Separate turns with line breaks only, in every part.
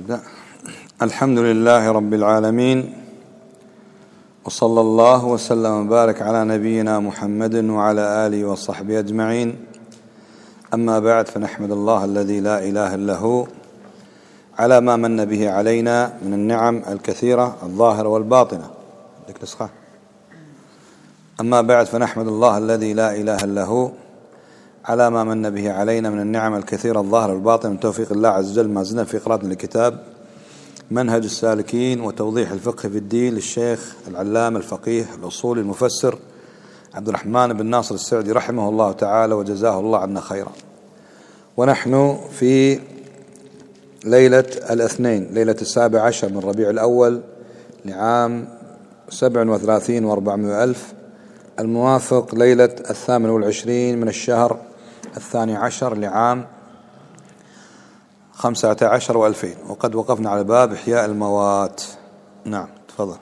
نبدأ. الحمد لله رب العالمين، وصلى الله وسلم وبارك على نبينا محمد وعلى آله وصحبه أجمعين. أما بعد، فنحمد الله الذي لا إله إلا هو على ما من به علينا من النعم الكثيرة الظاهرة والباطنة. أما بعد، فنحمد الله الذي لا إله إلا هو على ما من به علينا من النعم الكثيرة الظاهرة والباطنة من توفيق الله عز وجل. ما زلنا في قراءة لكتاب منهج السالكين وتوضيح الفقه في الدين للشيخ العلامة الفقيه الأصولي المفسر عبد الرحمن بن ناصر السعدي رحمه الله تعالى وجزاه الله عنا خيرا. ونحن في ليلة الاثنين، ليلة 17 من ربيع الأول لعام 37 و400 ألف، الموافق ليلة 28 من الشهر 12 لعام 15 و2000. وقد وقفنا على باب إحياء الموات. نعم، تفضل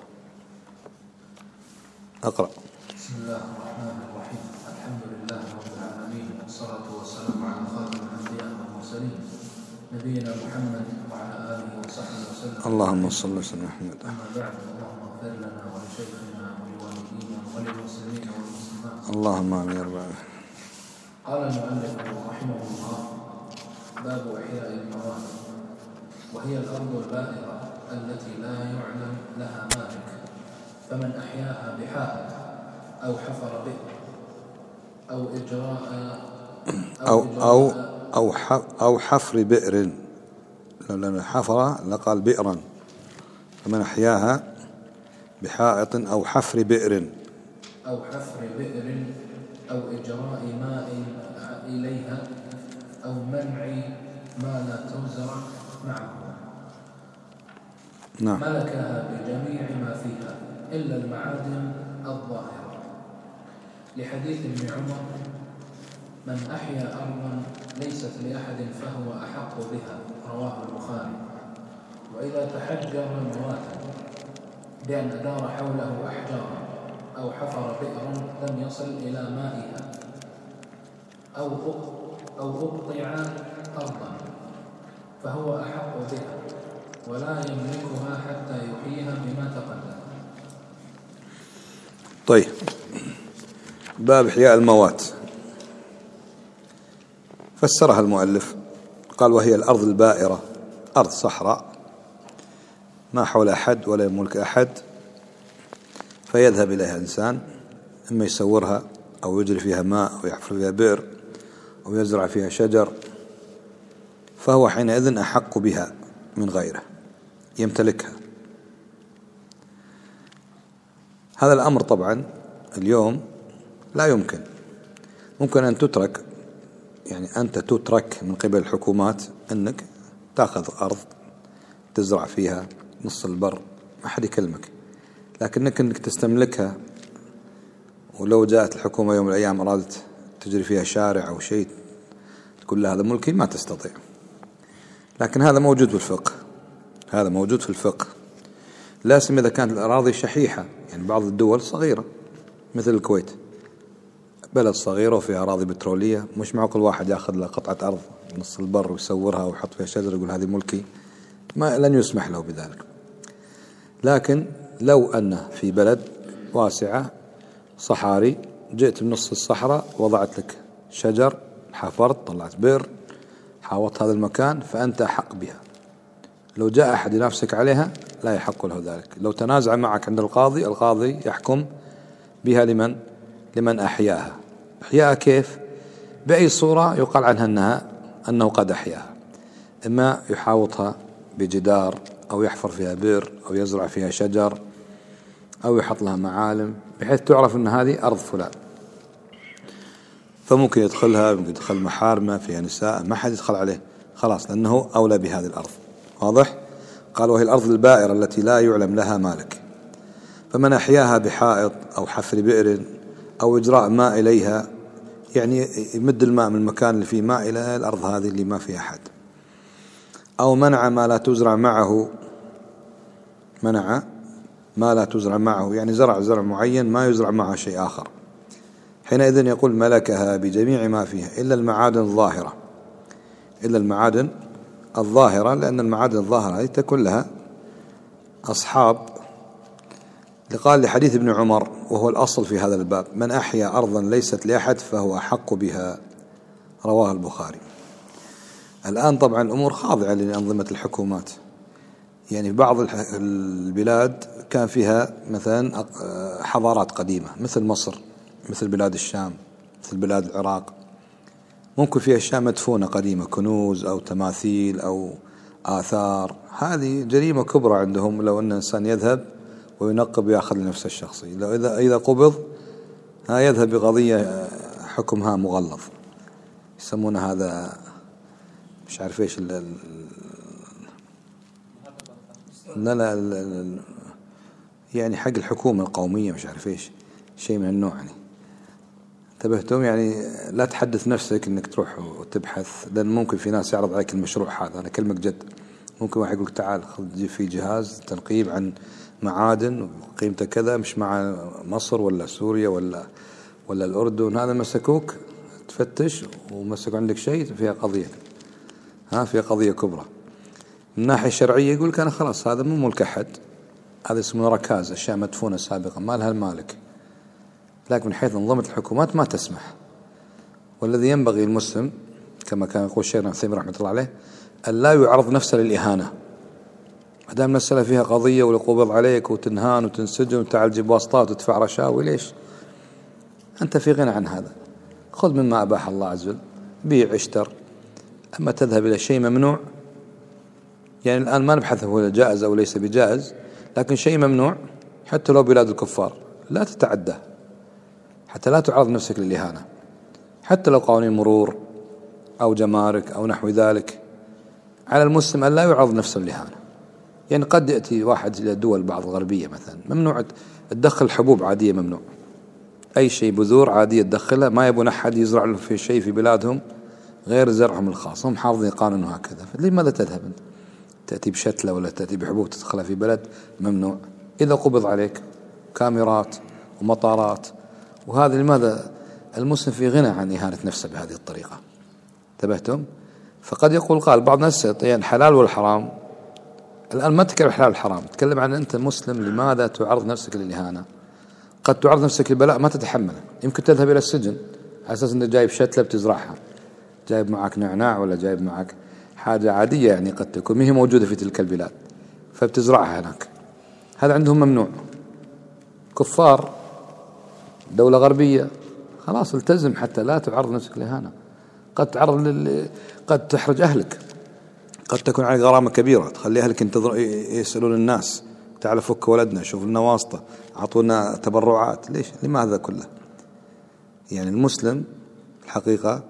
أقرأ.
بسم الله الرحمن الرحيم. الحمد لله رب العالمين، والصلاة والسلام على خاتم الأنبياء والمرسلين نبينا محمد وعلى آله وصحبه وسلم.
اللهم صل وسلم محمد.
أما بعد، اللهم اغفر لنا ولشيخنا ولوالدينا وللمسلمين والمسلمات.
اللهم آمين يا رب العالمين.
قال المؤلف رحمه الله: باب إحياء الموات، وهي الأرض البائرة التي لا يعلم لها مالك، فمن أحياها بحائط أو حفر بئر أو إجراء
أو حفر بئر، لأن حفر لقال بئرا، فمن أحياها بحائط أو حفر بئر
أو إجراء ماء إليها أو منع ما لا تزرع معه،
نعم،
ملكها بجميع ما فيها إلا المعادن الظاهرة، لحديث ابن عمر: من أحيا أرضا ليست لأحد فهو أحق بها، رواه البخاري. وإذا تحجر مواتا بأن أدار حوله أحجارا أو حفر بئرا لم يصل إلى مائها أو أقطع أرضا فهو أحق بها، ولا يملكها حتى يحييها بما تقدم.
طيب، باب إحياء الموات فسرها المؤلف، قال: وهي الأرض البائرة، أرض صحراء ما حول أحد ولا يملك أحد، فيذهب إليها إنسان، إما يسورها أو يجري فيها ماء أو يحفر فيها بئر أو يزرع فيها شجر، فهو حينئذ أحق بها من غيره، يمتلكها. هذا الأمر طبعا اليوم لا يمكن. ممكن أن تترك، يعني أنت تترك من قبل الحكومات أنك تأخذ أرض تزرع فيها نص البر، ما حد يكلمك، لكنك أنك تستملكها، ولو جاءت الحكومة يوم من الأيام أرادت تجري فيها شارع أو شيء تقول له هذا ملكي، ما تستطيع. لكن هذا موجود في الفقه، هذا موجود في الفقه، لا سيما إذا كانت الأراضي شحيحة. يعني بعض الدول صغيرة مثل الكويت، بلد صغيرة وفيها أراضي بترولية، مش معقول واحد يأخذ له قطعة أرض نص البر ويسورها ويحط فيها شجر يقول هذه ملكي، ما لن يسمح له بذلك. لكن لو أنه في بلد واسعة صحاري، جئت بنص الصحراء وضعت لك شجر، حفرت، طلعت بئر، حاوطت هذا المكان، فأنت أحق بها. لو جاء أحد ينافسك عليها لا يحق له ذلك. لو تنازع معك عند القاضي، القاضي يحكم بها لمن أحياها. إحياءها كيف؟ بأي صورة يقال عنها أنه قد أحياها، إما يحاوطها بجدار أو يحفر فيها بئر أو يزرع فيها شجر أو يحط لها معالم بحيث تعرف أن هذه أرض فلان، فممكن يدخلها، ممكن يدخل محارمة فيها نساء، ما حد يدخل عليه خلاص، لأنه أولى بهذه الأرض. واضح؟ قال: وهي الأرض البائرة التي لا يعلم لها مالك، فمن أحياها بحائط أو حفر بئر أو إجراء ماء إليها، يعني يمد الماء من المكان اللي فيه ماء إلى الأرض هذه اللي ما فيها أحد، أو منع ما لا تزرع معه، يعني زرع معين ما يزرع معه شيء آخر، حينئذ يقول ملكها بجميع ما فيها إلا المعادن الظاهرة، إلا المعادن الظاهرة، لأن المعادن الظاهرة هذه تكون لها أصحاب. قال لحديث ابن عمر وهو الأصل في هذا الباب: من أحيا أرضا ليست لأحد فهو أحق بها، رواه البخاري. الآن طبعا الأمور خاضعة لأنظمة الحكومات. يعني في بعض البلاد كان فيها مثلا حضارات قديمة مثل مصر، مثل بلاد الشام، مثل بلاد العراق، ممكن فيها أشياء مدفونة قديمة، كنوز أو تماثيل أو آثار. هذه جريمة كبرى عندهم لو أن إنسان يذهب وينقب ويأخذ لنفسه الشخصي. لو إذا قبض يذهب بقضية حكمها مغلظ، يسمون هذا مش عارف ايش لا يعني حق الحكومة القومية مش عارف ايش، شيء من النوع. يعني انتبهتم؟ يعني لا تحدث نفسك انك تروح وتبحث، لان ممكن في ناس يعرض عليك المشروع هذا، انا كلمك جد. ممكن واحد يقول تعال خذ جيب في جهاز تنقيب عن معادن وقيمته كذا، مش مع مصر ولا سوريا ولا الأردن، هذا مسكوك تفتش ومسكوا عندك شيء فيها قضية، فيها قضية كبرى. من الناحية الشرعية يقول كان خلاص هذا مو ملك أحد، هذا اسمه ركاز، أشياء مدفونة سابقا ما لها المالك. لكن من حيث أنظمة الحكومات ما تسمح. والذي ينبغي المسلم كما كان يقول شيخنا عثيمين رحمة الله عليه أن لا يعرض نفسه للإهانة. ما دام المسألة فيها قضية ولقبض عليك وتنهان وتنسجن وتعال جيب واسطات وتدفع رشاوي، ليش؟ أنت في غنى عن هذا. خذ مما أباح الله عز وجل، بيع اشتر. أما تذهب إلى شيء ممنوع، يعني الآن ما نبحث هو جائز أو ليس بجائز، لكن شيء ممنوع حتى لو بلاد الكفار لا تتعدى، حتى لا تعرض نفسك للإهانة، حتى لو قوانين مرور أو جمارك أو نحو ذلك. على المسلم أن لا يعرض نفسه للإهانة. يعني قد يأتي واحد إلى دول بعض الغربية مثلا ممنوع تدخل حبوب عادية، ممنوع أي شيء، بذور عادية تدخلها، ما يبون أحد يزرع لهم في شيء في بلادهم غير زرعهم الخاص، هم حافظين قانون هكذا. لماذا تذهب أنت تأتي بشتلة ولا تأتي بحبوب تدخلها في بلد ممنوع؟ إذا قبض عليك كاميرات ومطارات وهذا. لماذا المسلم في غنى عن إهانة نفسه بهذه الطريقة؟ انتبهتم؟ فقد يقول قال بعض الناس يعني الحلال والحرام. الآن ما تتكلم الحلال والحرام، تتكلم عن أنت مسلم لماذا تعرض نفسك للإهانة. قد تعرض نفسك للبلاء ما تتحمله، يمكن تذهب إلى السجن على أساس أنك جايب شتلة بتزرعها، جايب معك نعناع ولا جايب معك حاجة عادية يعني قد تكون ما هي موجودة في تلك البلاد فبتزرعها هناك. هذا عندهم ممنوع. كفار دولة غربية خلاص التزم حتى لا تعرض نفسك للإهانة. قد تعرض قد تحرج أهلك، قد تكون عليك غرامة كبيرة تخلي أهلك يسألون الناس تعال فك ولدنا، شوف لنا واسطة، أعطونا تبرعات. ليش؟ لماذا كله؟ يعني المسلم الحقيقة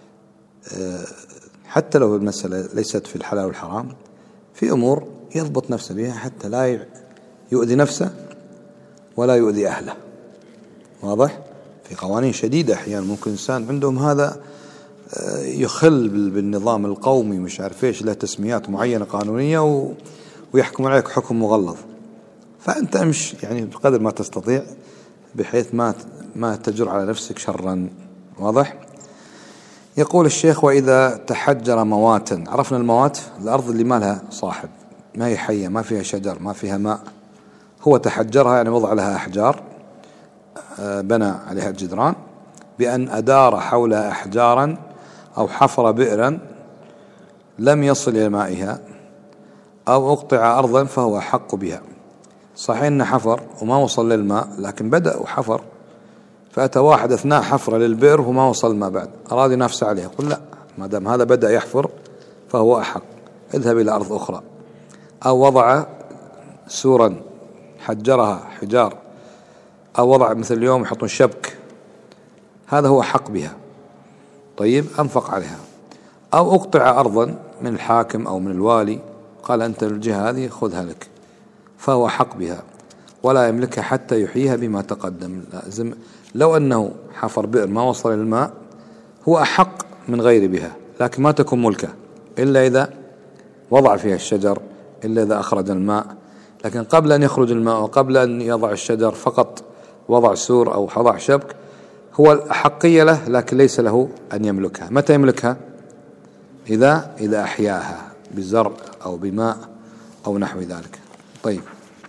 حتى لو المسألة ليست في الحلال والحرام، في أمور يضبط نفسه بها حتى لا يؤذي نفسه ولا يؤذي أهله. واضح؟ في قوانين شديدة أحيانا ممكن إنسان عندهم هذا يخل بالنظام القومي مش عارف إيش، له تسميات معينة قانونية ويحكم عليك حكم مغلظ. فأنت امش يعني بقدر ما تستطيع بحيث ما تجر على نفسك شرا. واضح؟ يقول الشيخ: وإذا تحجر مواتا. عرفنا الموات الأرض اللي ما لها صاحب، ما هي حية، ما فيها شجر، ما فيها ماء، هو تحجرها يعني وضع لها أحجار، بنى عليها الجدران بأن أدار حولها أحجارا أو حفر بئرا لم يصل إلى مائها أو أقطع أرضا فهو أحق بها. صحيح أنه حفر وما وصل للماء، لكن بدأ وحفر، فأتى واحد أثناء حفر للبئر وما وصل الماء بعد، أراد ينافس عليه، يقول لا، ما دام هذا بدأ يحفر فهو أحق، اذهب إلى أرض أخرى. أو وضع سورا حجرها حجار، أو وضع مثل اليوم يحطون شبك، هذا هو حق بها، طيب أنفق عليها. أو أقطع أرضا من الحاكم أو من الوالي، قال أنت الجهة هذه خذها لك، فهو حق بها ولا يملكها حتى يحييها بما تقدم. لازم لو أنه حفر بئر ما وصل الماء هو أحق من غير بها، لكن ما تكون ملكه إلا إذا وضع فيها الشجر، إلا إذا أخرج الماء. لكن قبل أن يخرج الماء وقبل أن يضع الشجر فقط وضع سور أو وضع شبك، هو الأحقية له، لكن ليس له أن يملكها. متى يملكها؟ إذا أحياها بزرع أو بماء أو نحو ذلك. طيب،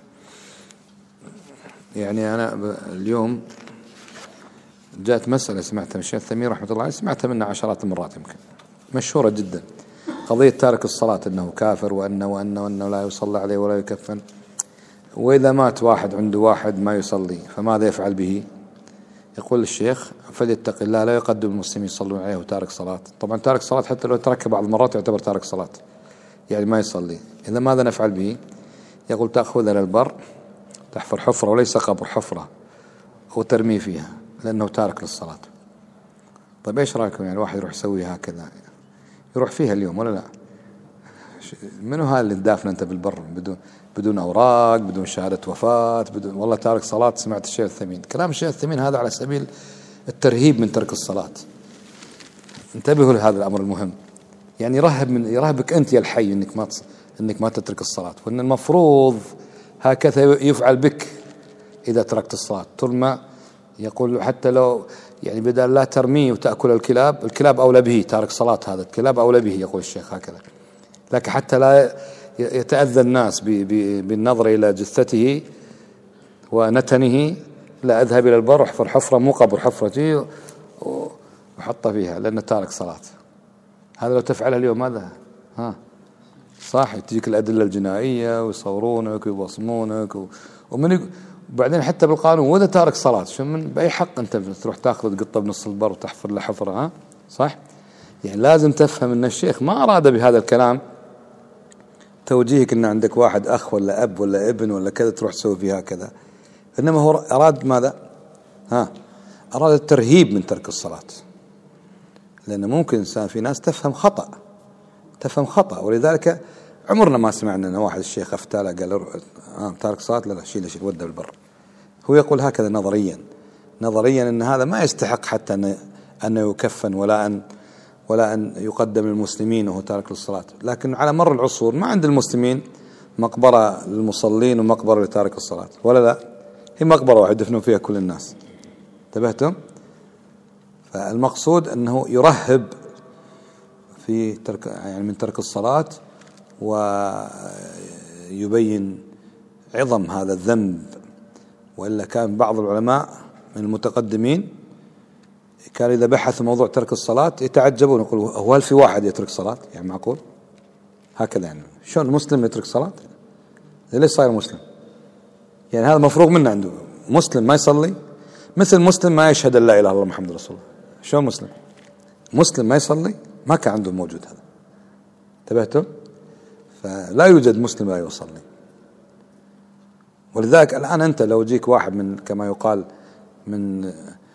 يعني أنا اليوم جاءت مسألة سمعتها من الشيخ الثمين رحمة الله عليه، سمعتها منه عشرات المرات يمكن، مشهورة جدا، قضية تارك الصلاة أنه كافر وأنه لا يصلى عليه ولا يكفن. وإذا مات واحد عنده واحد ما يصلي فماذا يفعل به؟ يقول الشيخ فليتق الله لا يقدم المسلمين يصلون عليه وتارك صلاة. طبعا تارك صلاة حتى لو تركها بعض المرات يعتبر تارك صلاة، يعني ما يصلي. إذا ماذا نفعل به؟ يقول تأخذ إلى البر تحفر حفرة، وليس قبر، حفرة، وترميه فيها لأنه تارك للصلاة. طيب إيش رأيكم يعني الواحد يروح يسوي هكذا، يروح فيها اليوم ولا لا؟ منو هذا اللي تدافن أنت بالبر بدون أوراق، بدون شهادة وفاة، بدون والله تارك صلاة؟ سمعت الشيخ الثمين، كلام الشيخ الثمين هذا على سبيل الترهيب من ترك الصلاة. انتبهوا لهذا الأمر المهم، يعني يرهبك أنت يا الحي إنك ما تترك الصلاة، وإن المفروض هكذا يفعل بك إذا تركت الصلاة. ترمى، يقول حتى لو يعني بدل لا ترميه وتأكل الكلاب أولى به، تارك صلاة هذا الكلاب أولى به، يقول الشيخ هكذا. لكن حتى لا يتأذى الناس بالنظر إلى جثته ونتنه، لا أذهب إلى البر أحفر حفرة، مو قبر، حفرتي وحط فيها لأنه تارك صلاة. هذا لو تفعلها اليوم ماذا؟ صح، تجيك الأدلة الجنائية ويصورونك ويبصمونك وبعدين حتى بالقانون وإذا تارك صلاة شو بأي حق أنت تروح تأخذ قطة بنص البر وتحفر له حفرة؟ صح. يعني لازم تفهم أن الشيخ ما أراد بهذا الكلام توجيهك أن عندك واحد أخ ولا أب ولا ابن ولا كذا تروح تسوي فيها كذا، إنما هو أراد ماذا؟ أراد الترهيب من ترك الصلاة، لأن ممكن إنسان في ناس تفهم خطأ، ولذلك عمرنا ما سمعنا أن واحد الشيخ أفتاله قال تارك صلاة لا شيل وده بالبر. هو يقول هكذا نظريا أن هذا ما يستحق حتى أن يكفن ولا أن يقدم للمسلمين وهو تارك للصلاة. لكن على مر العصور ما عند المسلمين مقبرة للمصلين ومقبرة لتارك الصلاة، ولا لا؟ هي مقبرة واحد يدفنون فيها كل الناس. انتبهتم؟ فالمقصود أنه يرهب في ترك يعني من ترك الصلاة، ويبين عظم هذا الذنب. وإلا كان بعض العلماء من المتقدمين كان إذا بحثوا موضوع ترك الصلاة يتعجبون، يقولوا هو هل في واحد يترك صلاة؟ يعني معقول هكذا؟ يعني شلون مسلم يترك صلاة؟ ليش صاير مسلم؟ يعني هذا مفروغ منه عنده. مسلم ما يصلي مثل مسلم ما يشهد أن لا إله إلا الله محمد رسول الله. شلون مسلم ما يصلي؟ ما كان عنده موجود هذا. انتبهتم؟ فلا يوجد مسلم لا يصلي. ولذلك الآن أنت لو جيك واحد من كما يقال من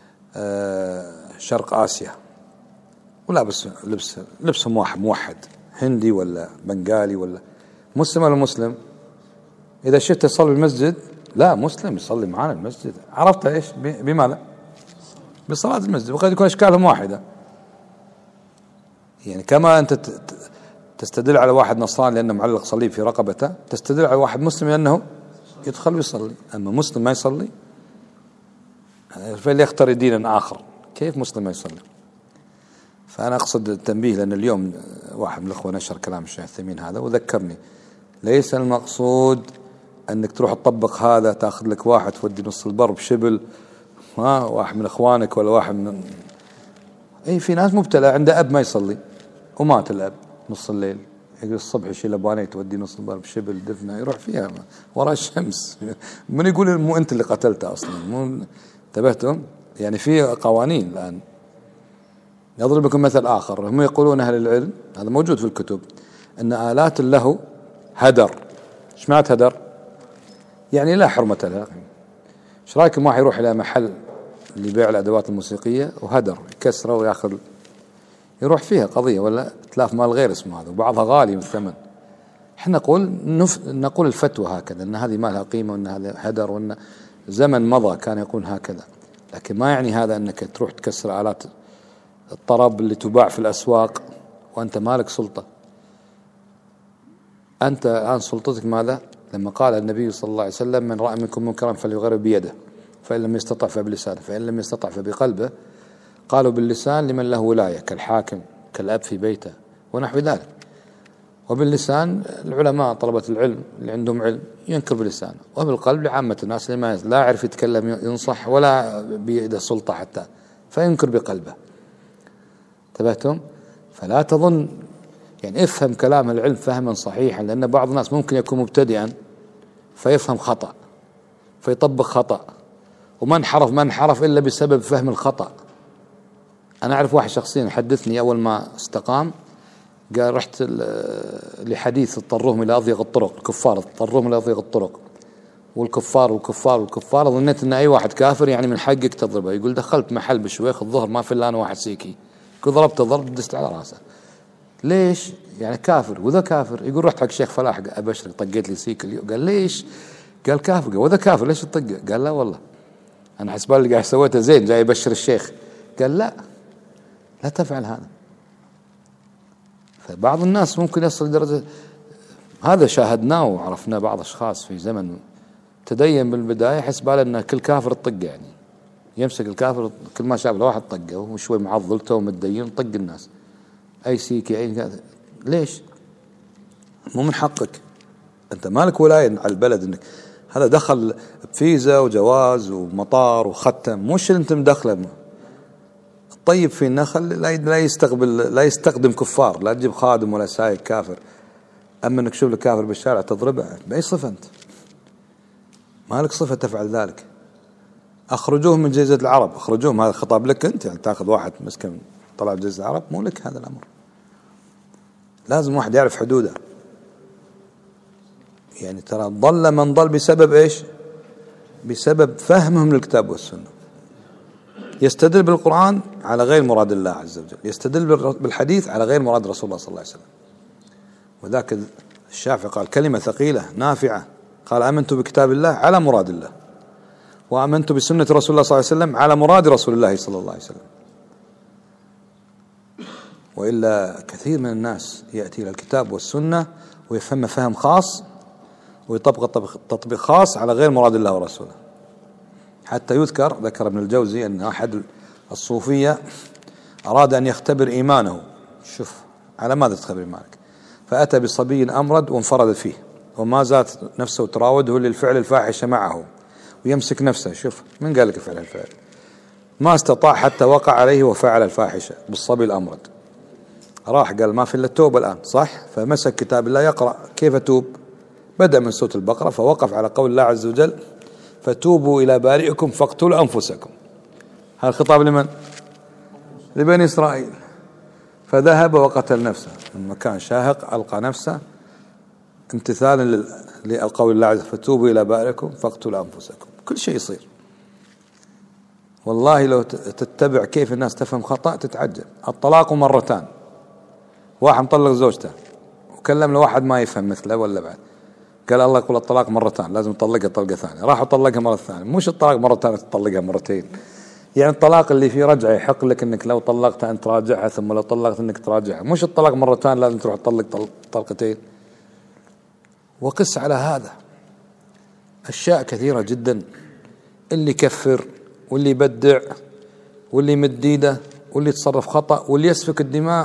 شرق آسيا ولابس لبسهم واحد موحد، هندي ولا بنغالي ولا مسلم ولا مسلم؟ إذا شفته يصلي بالمسجد، لا مسلم يصلي معنا المسجد. عرفت إيش؟ بماذا؟ بصلاة المسجد. وقد يكون أشكالهم واحدة. يعني كما أنت تستدل على واحد نصراني لأنه معلق صليب في رقبته، تستدل على واحد مسلم لأنه يدخل ويصلي. أما مسلم ما يصلي فليختار دينا آخر. كيف مسلم ما يصلي؟ فأنا أقصد التنبيه، لأن اليوم واحد من الأخوة نشر كلام الشيخ الثمين هذا وذكرني، ليس المقصود أنك تروح تطبق هذا، تأخذ لك واحد تودي نص البر بشبل، واحد من إخوانك ولا واحد من في ناس مبتلى عنده أب ما يصلي ومات الأب نص الليل، يقول الصبح يشيل أبواني تودي نص البر بشبل دفنه يروح فيها وراء الشمس. من يقول مو أنت اللي قتلته أصلا؟ مو انتبهتم؟ يعني في قوانين الآن. يضرب لكم مثل آخر، هم يقولون أهل العلم، هذا موجود في الكتب، أن آلات له هدر. ايش معنى هدر؟ يعني لا حرمة لها. ايش رايكم واحد يروح إلى محل لبيع الأدوات الموسيقية وهدر يكسره ويأخذ يروح فيها قضية ولا تلاف مال غير اسمه هذا، وبعضها غالي بالثمن. احنا نقول الفتوى هكذا، أن هذه ما لها قيمة وأن هذا هدر وأن زمن مضى كان يكون هكذا. لكن ما يعني هذا أنك تروح تكسر آلات الطرب اللي تباع في الأسواق وأنت مالك سلطة. أنت الآن سلطتك ماذا؟ لما قال النبي صلى الله عليه وسلم من رأى منكم منكرا فليغيره بيده، فإن لم يستطع فبلسانه، فإن لم يستطع فبقلبه. قالوا باللسان لمن له ولاية كالحاكم كالأب في بيته ونحو ذلك. وباللسان العلماء طلبة العلم اللي عندهم علم ينكر باللسان، وبالقلب لعامة الناس اللي ما لا يعرف يتكلم ينصح ولا بيده سلطة حتى، فينكر بقلبه. انتبهتم؟ فلا تظن، يعني افهم كلام العلم فهما صحيحا، لأن بعض الناس ممكن يكون مبتدئا فيفهم خطأ فيطبق خطأ، وما انحرف إلا بسبب فهم الخطأ. أنا أعرف واحد شخصيا حدثني أول ما استقام، قال رحت لحديث اضطروهم إلى أضيق الطرق، الكفار اضطروهم إلى أضيق الطرق، والكفار ظنيت أن أي واحد كافر يعني من حقك تضربه. يقول دخلت محل بشويخ الظهر ما في إلا أنا واحد سيكي، يقول ضربته ضرب دست على راسه. ليش؟ يعني كافر وذا كافر. يقول رحت حق شيخ فلاح أبشر طقيت لي سيكل. قال ليش؟ قال كافر. قال وذا كافر ليش تطقه؟ قال لا والله أنا حسبان اللي قاعد سويته زين جاي يبشر الشيخ. قال لا تفعل هذا. فبعض الناس ممكن يصل لدرجة هذا شاهدناه وعرفنا بعض أشخاص في زمن تدين بالبداية حسب على أن كل كافر طق، يعني يمسك الكافر كل ما شاف له واحد طقه وشوي معضلته ومتدين طق الناس أي سيكي أي. ليش؟ مو من حقك، أنت مالك ولاية على البلد إنك هذا دخل بفيزا وجواز ومطار وختم، مش اللي أنت مدخله. الطيب في النخل لا يستخدم كفار، لا تجيب خادم ولا سايق كافر. أما أنك تشوف لك كافر بالشارع تضربه بأي صفة؟ أنت مالك صفة تفعل ذلك. أخرجوهم من جزيرة العرب، أخرجوهم، هذا خطاب لك أنت، يعني تأخذ واحد مسكن طلع جزيرة العرب، مو لك هذا الأمر. لازم واحد يعرف حدوده. يعني ترى ضل من ضل بسبب إيش؟ بسبب فهمهم للكتاب والسنة. يستدل بالقرآن على غير مراد الله عز وجل، يستدل بالحديث على غير مراد رسول الله صلى الله عليه وسلم. وذاك الشافعي قال كلمة ثقيلة نافعة، قال آمنت بكتاب الله على مراد الله، وآمنت بسنة رسول الله صلى الله عليه وسلم على مراد رسول الله صلى الله عليه وسلم. وإلا كثير من الناس يأتي إلى الكتاب والسنة ويفهم فهم خاص ويطبق تطبيق خاص على غير مراد الله ورسوله. حتى ذكر ابن الجوزي أن أحد الصوفية أراد أن يختبر إيمانه. شوف على ماذا تختبر إيمانك؟ فأتى بصبي أمرد وانفرد فيه، وما زالت نفسه تراوده للفعل الفاحش معه ويمسك نفسه. شوف من قال لك فعل الفعل؟ ما استطاع حتى وقع عليه وفعل الفاحشة بالصبي الأمرد. راح قال ما في إلا التوبة الآن، صح؟ فمسك كتاب الله يقرأ كيف توب، بدأ من سورة البقرة فوقف على قول الله عز وجل فتوبوا إلى بارئكم فاقتلوا أنفسكم. هذا الخطاب لمن؟ لبني إسرائيل. فذهب وقتل نفسه من مكان شاهق، ألقى نفسه امتثالا للقول الله عز وجل فتوبوا إلى بارئكم فاقتلوا أنفسكم. كل شيء يصير. والله لو تتبع كيف الناس تفهم خطأ تتعجب. الطلاق مرتان، واحد مطلق زوجته وكلم له واحد ما يفهم مثله ولا بعد، قال الله يقول الطلاق مرتان لازم تطلقها طلقة ثانية، راح طلقها مرة ثانية. مش الطلاق مرتان تطلقها مرتين، يعني الطلاق اللي فيه رجعة يحق لك انك لو طلقتها انت تراجعها، ثم لو طلقت انك تراجعها. مش الطلاق مرتان لازم تروح تطلق طلقتين. وقس على هذا أشياء كثيرة جدا، اللي يكفر واللي يبدع واللي يمد ايده واللي يتصرف خطأ واللي يسفك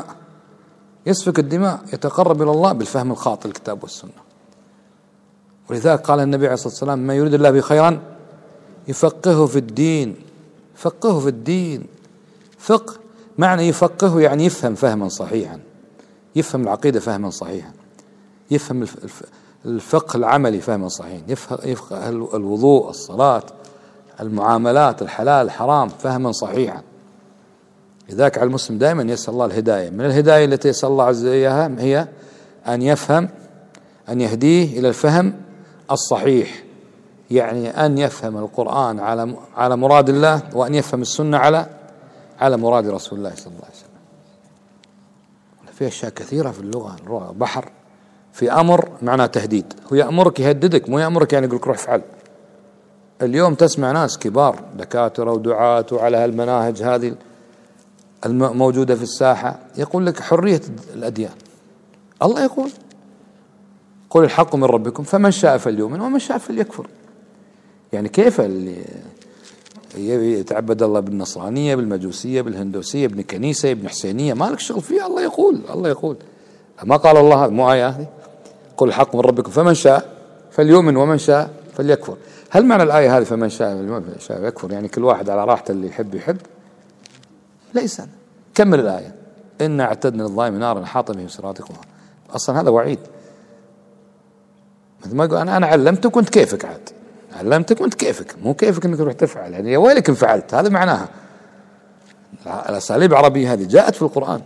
الدماء يتقرب إلى الله بالفهم الخاطئ للكتاب والسنة. ولذلك قال النبي عليه الصلاة والسلام ما يريد الله به خيرا يفقهه في الدين. فقهه في الدين، فقه معنى يفقهه يعني يفهم فهما صحيحا، يفهم العقيدة فهما صحيحا، يفهم الفقه العملي فهما صحيحا، يفقه الوضوء، الصلاة، المعاملات، الحلال الحرام فهما صحيحا. لذلك على المسلم دائما يسأل الله الهداية. من الهداية التي يسأل الله عز وجل إياها هي أن يفهم، أن يهديه إلى الفهم الصحيح، يعني أن يفهم القرآن على مراد الله، وأن يفهم السنة على مراد رسول الله صلى الله عليه وسلم. في أشياء كثيرة في اللغة بحر. في أمر معناه تهديد، هو يأمرك يهددك، مو يأمرك يعني يقولك روح فعل. اليوم تسمع ناس كبار دكاترة ودعاة وعلى هالمناهج هذه الموجودة في الساحة يقول لك حرية الأديان. الله يقول قل الحق من ربكم فمن شاء فليؤمن ومن شاء فليكفر. يعني كيف اللي يتعبد الله بالنصرانية بالمجوسية بالهندوسية ابن كنيسة ابن حسينية مالك شغل فيه؟ الله يقول ما قال الله هذا، مو آية هذه؟ قل الحق من ربكم فمن شاء فليؤمن ومن شاء فليكفر. هل معنى الآية هذه فمن شاء يكفر يعني كل واحد على راحته، اللي يحب؟ ليس. كمل الآية: إنا اعتدنا للظالمين نارا أحاط بهم سرادقها. أصلا هذا وعيد، مثل ما يقول أنا علمتك وأنت كيفك، عاد علمتك وأنت كيفك، مو كيفك إنك تروح تفعل، يعني يا ويلك إن فعلت. هذا معناها. الأساليب العربية هذه جاءت في القرآن: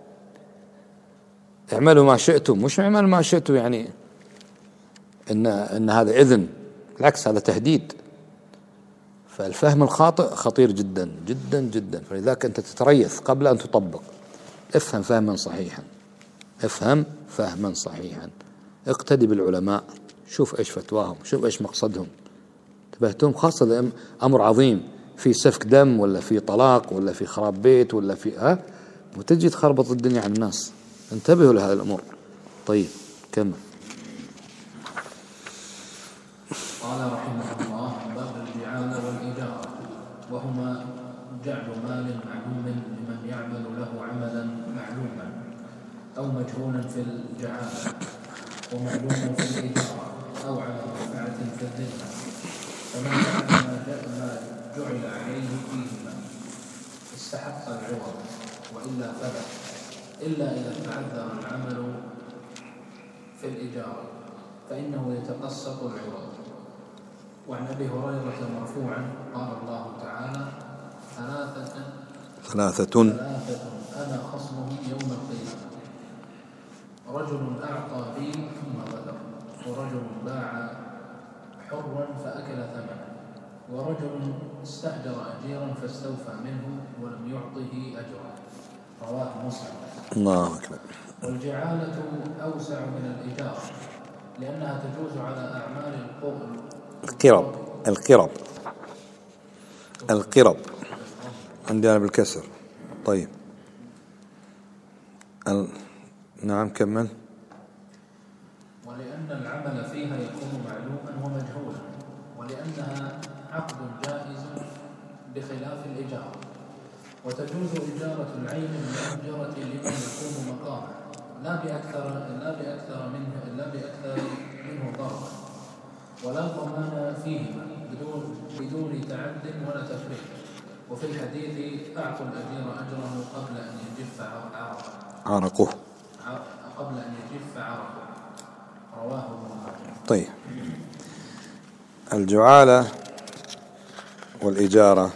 اعملوا ما شئتم، مش اعملوا ما شئتم يعني إن هذا إذن، بالعكس هذا تهديد. فالفهم الخاطئ خطير جدا جدا جدا، فلذلك أنت تتريث قبل أن تطبق. افهم فهما صحيحا، افهم فهما صحيحا، اقتدي بالعلماء، شوف ايش فتواهم، شوف ايش مقصدهم. انتبهتم؟ خاصة أمر عظيم، في سفك دم ولا في طلاق ولا في خراب بيت ولا في وتجي تخربط الدنيا على الناس. انتبهوا لهذه الأمور. طيب كمل.
قال رحمه الله: باب الجعالة والإجارة، وهما جعل مال معلوم لمن يعمل له عملا معلوما أو مجهولا في الجعالة، ومعلوما في الإجارة، أو على منفعة في الذمة. فمن فعل ما جعل عليه فيهما استحق العوض، وإلا فلا، إلا إذا تعذر العمل في الإجارة فإنه يتقسط العوض. وعن أبي هريرة مرفوعا قال الله تعالى: ثلاثة أنا خصمهم يوم القيامة: رجل أعطى بي ثم غدر، ورجل باع حرا فأكل ثمنه، ورجل استأجر أجيرا فاستوفى منه ولم يعطه أجرا. رواه مسلم.
الله أكبر.
والجعالة أوسع من الإجارة، لأنها تجوز على أعمال
القرب عندنا بالكسر. طيب نعم كمل.
ولأن العمل فيها يكون معلوما ومجهولا، ولأنها عقد جائز بخلاف الإجارة. وتجوز إجارة العين المؤجرة لمن يقوم مقامه، لا بأكثر منه ضررا، ولا ضمان فيهما بدون تعد ولا تفريط. وفي الحديث: أعطوا الأجير أجره قبل أن يجف عرقه. رواه ابن ماجه.
طيب الجعالة والإجارة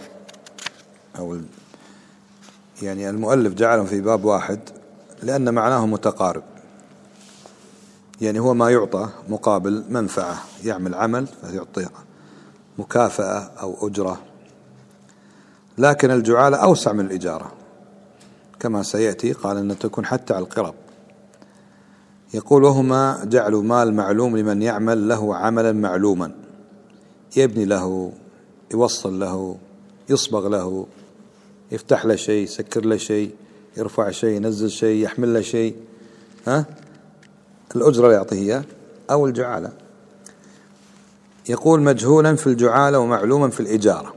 يعني المؤلف جعلهم في باب واحد لأن معناه متقارب. يعني هو ما يعطى مقابل منفعة، يعمل عمل فيعطيه مكافأة أو أجرة. لكن الجعالة أوسع من الإجارة كما سيأتي. قال أن تكون حتى على القرب. يقول: وهما جعل مال معلوم لمن يعمل له عملا معلوما، يبني له، يوصل له، يصبغ له، يفتح له شيء، يسكر له شيء، يرفع شيء، ينزل شيء، يحمل له شيء، الأجرة اللي يعطيه إياه. أو الجعالة. يقول: مجهولا في الجعالة ومعلوما في الإجارة.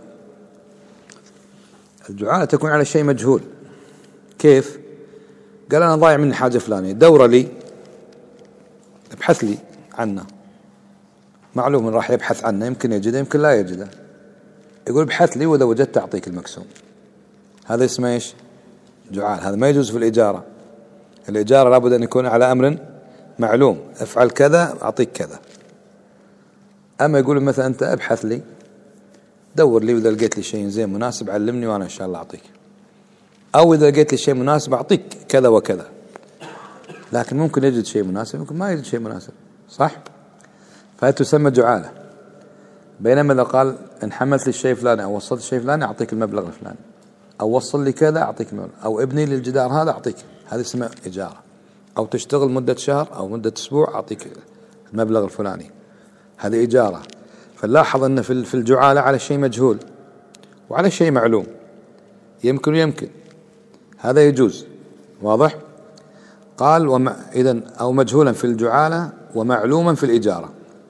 الجعالة تكون على شيء مجهول. كيف؟ قال: أنا ضايع مني حاجة فلانية، دور لي، ابحث لي عنه. معلوم راح يبحث عنه، يمكن يجده يمكن لا يجده. يقول: ابحث لي وإذا وجدت أعطيك المقسوم. هذا اسمه إيش؟ جعال. هذا ما يجوز في الإجارة. الإجارة لابد أن يكون على أمر معلوم، افعل كذا أعطيك كذا. أما يقول مثلا أنت ابحث لي، دور لي، وإذا لقيت لي شيء زين مناسب علمني وأنا إن شاء الله أعطيك، أو إذا لقيت لي شيء مناسب أعطيك كذا وكذا. لكن ممكن يجد شيء مناسب، ممكن ما يجد شيء مناسب، صح؟ فهي تسمى جعالة. بينما لو قال: إن حملت لي الشيء فلاني أو وصلت الشيء فلاني أعطيك المبلغ الفلاني، أو وصل لي كذا أعطيك المبلغ، أو ابني لي الجدار هذا أعطيك، هذا اسمه إجارة. أو تشتغل مدة شهر أو مدة أسبوع أعطيك المبلغ الفلاني، هذه إجارة. فنلاحظ أن في الجعالة على شيء مجهول وعلى شيء معلوم، يمكن ويمكن، هذا يجوز. واضح؟ قال: إذن أو مجهولا في الجعالة ومعلوما في الإجارة،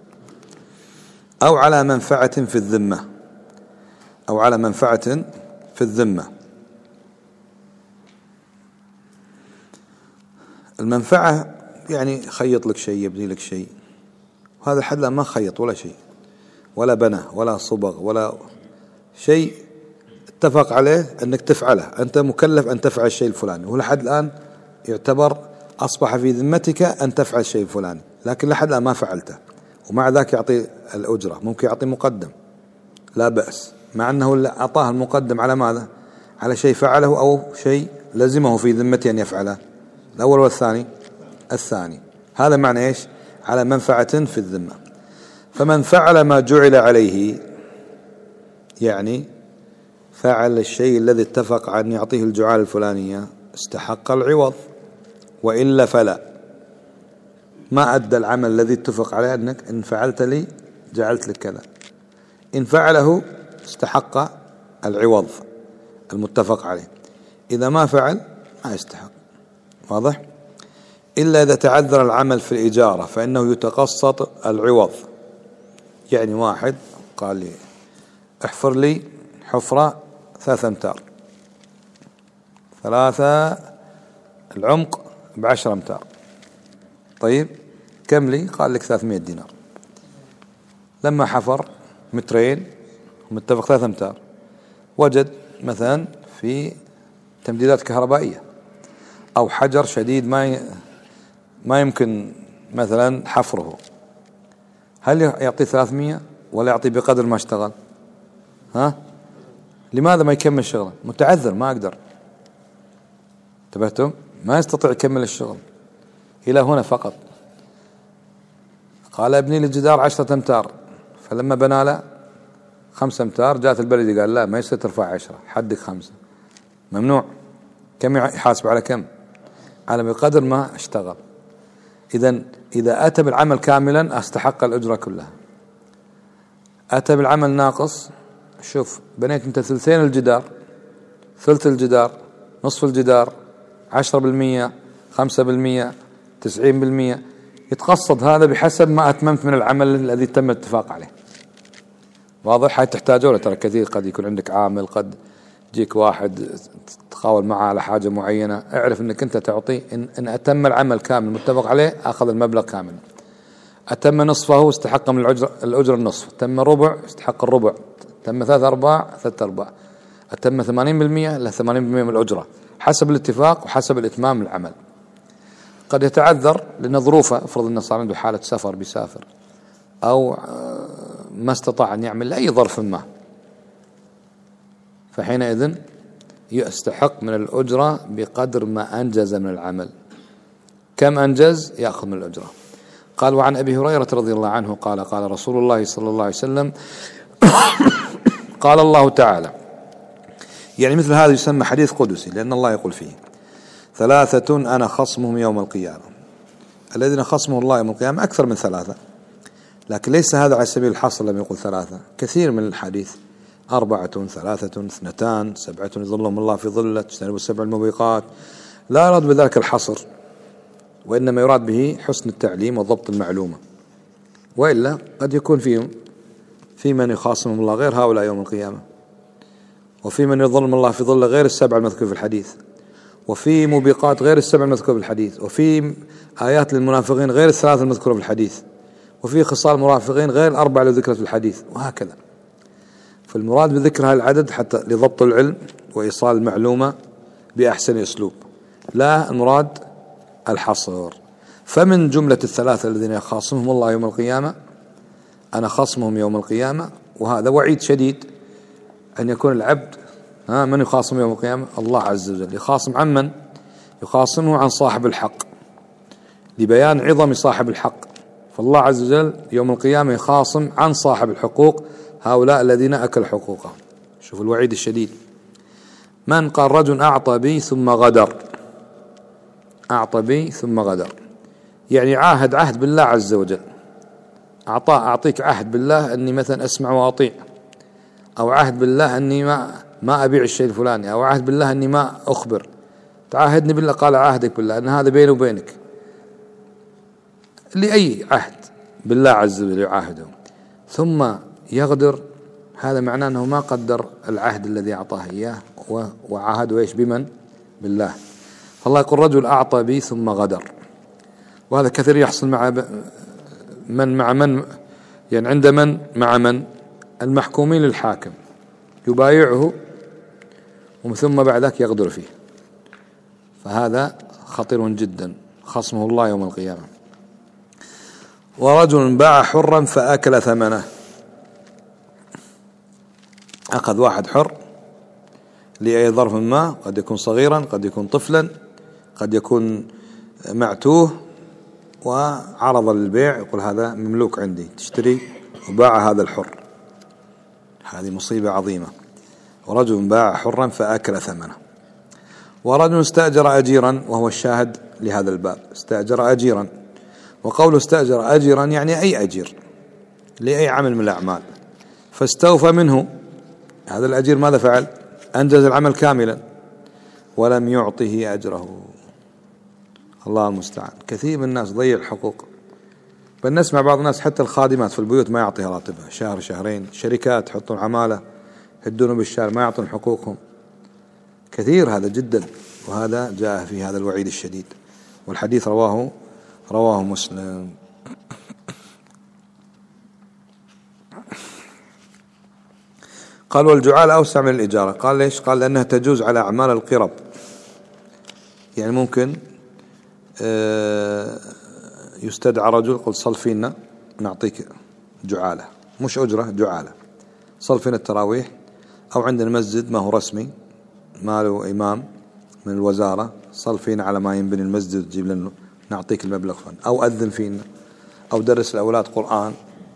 أو على منفعة في الذمة، أو على منفعة في الذمة. المنفعة يعني خيط لك شيء، يبني لك شيء، وهذا الحد الآن ما خيط ولا شيء ولا بنى ولا صبغ ولا شيء، اتفق عليه أنك تفعله، أنت مكلف أن تفعل الشيء الفلاني، وهو لحد الآن يعتبر أصبح في ذمتك أن تفعل الشيء الفلاني، لكن لحد الآن ما فعلته، ومع ذاك يعطي الأجرة، ممكن يعطي مقدم لا بأس، مع أنه أعطاه المقدم على ماذا؟ على شيء فعله أو شيء لزمه في ذمته أن يفعله، الأول والثاني الثاني. هذا معنى إيش؟ على منفعة في الذمة. فمن فعل ما جعل عليه، يعني فعل الشيء الذي اتفق أن يعطيه الجعالة الفلانية، استحق العوض، وإلا فلا، ما أدى العمل الذي اتفق عليه، أنك إن فعلت لي جعلت لك كذا، إن فعله استحق العوض المتفق عليه، إذا ما فعل ما يستحق. واضح؟ إلا إذا تعذر العمل في الإجارة فإنه يتقسط العوض. يعني واحد قال لي احفر لي حفرة 3 أمتار، 3 العمق ب10 أمتار، طيب كم لي؟ قال لك 300 دينار. لما حفر 2 متر ومتفق 3 أمتار، وجد مثلا في تمديدات كهربائية أو حجر شديد ما يمكن مثلا حفره، هل يعطي 300 ولا يعطي بقدر ما اشتغل؟ ها؟ لماذا ما يكمل شغله؟ متعذر، ما أقدر. انتبهتم؟ ما يستطيع يكمل الشغل إلى هنا فقط. قال ابني لي جدار 10 أمتار، فلما بنى له 5 أمتار جاءت البلدي قال لا ما يصير ترفع 10، حدك 5، ممنوع. كم يحاسب على كم؟ على بقدر ما اشتغل. إذا أتى بالعمل كاملا استحق الأجرة كلها. أتى بالعمل ناقص، شوف بنيت أنت 2/3 الجدار، ثلث الجدار، نصف الجدار، 10%، 5%، 90%، يتقصد هذا بحسب ما أتممت من العمل الذي تم الاتفاق عليه. واضح؟ هاي تحتاجونه ترى كثير، قد يكون عندك عامل، قد يجيك واحد تتقاول معه على حاجة معينة، اعرف انك انت تعطي ان اتم العمل كامل متفق عليه اخذ المبلغ كامل، اتم نصفه استحق من الأجر النصف، تم ربع استحق الربع، تم 3/4 3/4، اتم 80% له 80% من الأجرة، حسب الاتفاق وحسب الاتمام العمل. قد يتعذر لأن ظروفه، افرض انه صار عنده حالة سفر بيسافر، او ما استطاع ان يعمل لأي ظرف ما، فحينئذ يستحق من الأجرة بقدر ما أنجز من العمل، كم أنجز يأخذ من الأجرة. قال وعن أبي هريرة رضي الله عنه قال قال رسول الله صلى الله عليه وسلم قال الله تعالى، يعني مثل هذا يسمى حديث قدسي، لأن الله يقول فيه 3 أنا خصمهم يوم القيامة. الذين خصمه الله يوم القيامة أكثر من 3، لكن ليس هذا على سبيل الحصر لما يقول 3، كثير من الحديث 4 3 2 7 يظلهم الله في ظله اجتنبوا 7 الموبقات، لا يراد بذلك الحصر، وإنما يراد به حسن التعليم وضبط المعلومة. وإلا قد يكون في من يخاصمهم الله غير هؤلاء يوم القيامة، وفي من يظلم الله في ظله غير 7 المذكور في الحديث، وفي موبقات غير 7 المذكور في الحديث، وفي آيات للمنافقين غير 3 المذكورة في الحديث، وفي خصال المرافقين غير 4 اللي ذكرت في الحديث، وهكذا. فالمراد بذكر هذا العدد حتى لضبط العلم وإيصال المعلومة بأحسن أسلوب، لا المراد الحصر. فمن جملة 3 الذين يخاصمهم الله يوم القيامة، أنا خصمهم يوم القيامة، وهذا وعيد شديد أن يكون العبد من يخاصم يوم القيامة؟ الله عز وجل. يخاصم عن من؟ يخاصمه عن صاحب الحق، لبيان عظم صاحب الحق. فالله عز وجل يوم القيامة يخاصم عن صاحب الحقوق، هؤلاء الذين أكل حقوقهم. شوف الوعيد الشديد. من قال رجل أعطى بي ثم غدر، أعطى بي ثم غدر، يعني عهد بالله عز وجل، أعطيك عهد بالله أني مثلا أسمع وأطيع، أو عهد بالله أني ما أبيع الشيء الفلاني، أو عهد بالله أني ما أخبر، تعاهدني بالله، قال عهدك بالله أن هذا بيني وبينك، لأي عهد بالله عز وجل يعاهده، ثم يغدر، هذا معناه أنه ما قدر العهد الذي أعطاه إياه وعاهده إيش؟ بمن؟ بالله. فالله يقول رجل أعطى بي ثم غدر. وهذا كثير يحصل مع من يعني عند من مع من المحكومين للحاكم، يبايعه ومن ثم بعد ذلك يغدر فيه، فهذا خطير جدا، خصمه الله يوم القيامة. ورجل باع حرا فأكل ثمنه، أخذ واحد حر لأي ظرف ما، قد يكون صغيرا، قد يكون طفلا، قد يكون معتوه، وعرض للبيع، يقول هذا مملوك عندي تشتري، وباع هذا الحر. هذه مصيبة عظيمة. ورجل باع حرا فأكل ثمنه. ورجل استأجر أجيرا، وهو الشاهد لهذا الباب، استأجر أجيرا، وقوله استأجر أجيرا يعني أي أجير لأي عمل من الأعمال، فاستوفى منه. هذا الأجير ماذا فعل؟ أنجز العمل كاملا ولم يعطه أجره. الله المستعان. كثير من الناس ضيع الحقوق، بل نسمع بعض الناس حتى الخادمات في البيوت ما يعطيها راتبها شهر شهرين، شركات يحطون عمالة يهدونه بالشهر ما يعطون حقوقهم. كثير هذا جدا، وهذا جاء في هذا الوعيد الشديد، والحديث رواه مسلم. قال والجعالة أوسع من الإجارة. قال ليش؟ قال لأنها تجوز على أعمال القرب، يعني ممكن يستدعى رجل قل صل فينا نعطيك جعالة، مش أجرة، جعالة، صل فينا التراويح، أو عندنا مسجد ما هو رسمي ما له إمام من الوزارة، صل فينا على ما ينبني المسجد تجيب لنا نعطيك المبلغ فن، أو أذن فينا، أو درس الأولاد قرآن،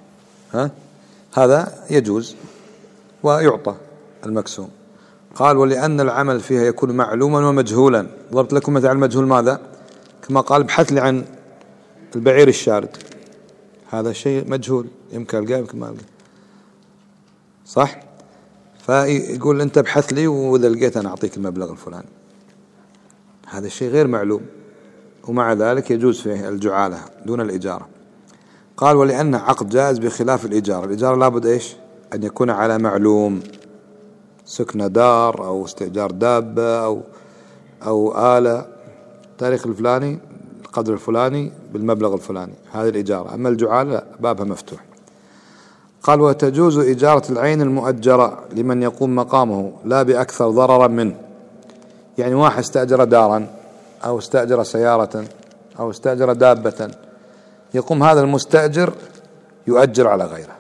هذا يجوز ويعطى المكسوم. قال ولأن العمل فيها يكون معلوما ومجهولا. ضربت لكم مثل المجهول ماذا؟ كما قال ابحث لي عن البعير الشارد، هذا شيء مجهول، يمكن ألقاه يمكن ما ألقاه، صح؟ فيقول أنت ابحث لي وإذا لقيت أنا أعطيك المبلغ الفلاني، هذا الشيء غير معلوم، ومع ذلك يجوز فيه الجعالة دون الإجارة. قال ولأن عقد جائز بخلاف الإجارة. الإجارة لابد إيش؟ أن يكون على معلوم، سكن دار أو استئجار دابة أو آلة، تاريخ الفلاني، القدر الفلاني، بالمبلغ الفلاني، هذه الإجارة. أما الجعالة بابها مفتوح. قال وتجوز إجارة العين المؤجرة لمن يقوم مقامه لا بأكثر ضررا منه. يعني واحد استأجر دارا أو استأجر سيارة أو استأجر دابة، يقوم هذا المستأجر يؤجر على غيره،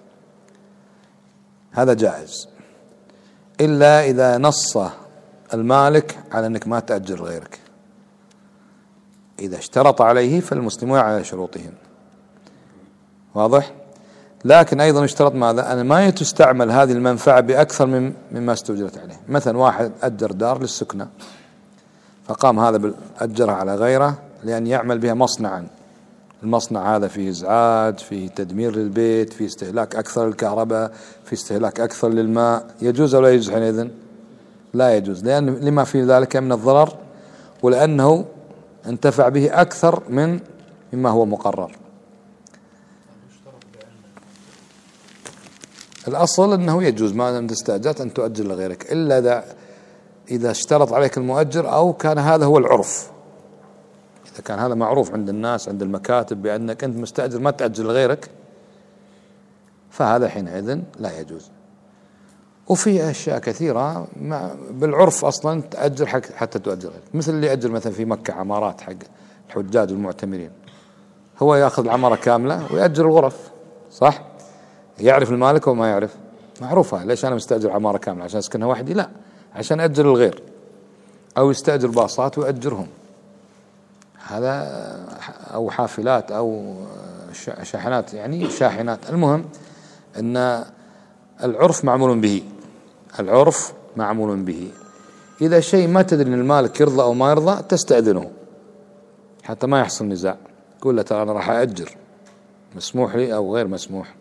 هذا جائز، إلا إذا نص المالك على أنك ما تأجر غيرك. إذا اشترط عليه فالمسلمون على شروطهم، واضح؟ لكن أيضا اشترط ماذا؟ أن ما تستعمل هذه المنفعة بأكثر مما استؤجرت عليه. مثلا واحد أجر دار للسكنة، فقام هذا أجرها على غيره لأن يعمل بها مصنعا، المصنع هذا فيه إزعاج، فيه تدمير للبيت، فيه استهلاك أكثر للكهرباء، فيه استهلاك أكثر للماء، يجوز أو لا يجوز حينئذ؟ لا يجوز، لأن لما في ذلك من الضرر، ولأنه انتفع به أكثر مما هو مقرر. الأصل أنه يجوز ما دام استأجرت أن تؤجر لغيرك، إلا إذا اشترط عليك المؤجر أو كان هذا هو العرف. إذا كان هذا معروف عند الناس عند المكاتب بأنك أنت مستأجر ما تأجر لغيرك، فهذا حينئذ لا يجوز. وفي أشياء كثيرة بالعرف أصلا تأجر حتى تؤجر غيرك، مثل اللي يأجر مثلا في مكة عمارات حق الحجاج والمعتمرين، هو يأخذ العمارة كاملة ويأجر الغرف، صح؟ يعرف المالك وما يعرف، معروفة. ليش أنا مستأجر عمارة كاملة؟ عشان أسكنها وحدي؟ لا، عشان أجر الغير. أو يستأجر باصات ويأجرهم، هذا أو حافلات أو شاحنات، يعني شاحنات. المهم أن العرف معمول به، العرف معمول به. إذا شيء ما تدري أن المالك يرضى أو ما يرضى تستأذنه حتى ما يحصل نزاع، تقول له ترى أنا راح أأجر، مسموح لي أو غير مسموح.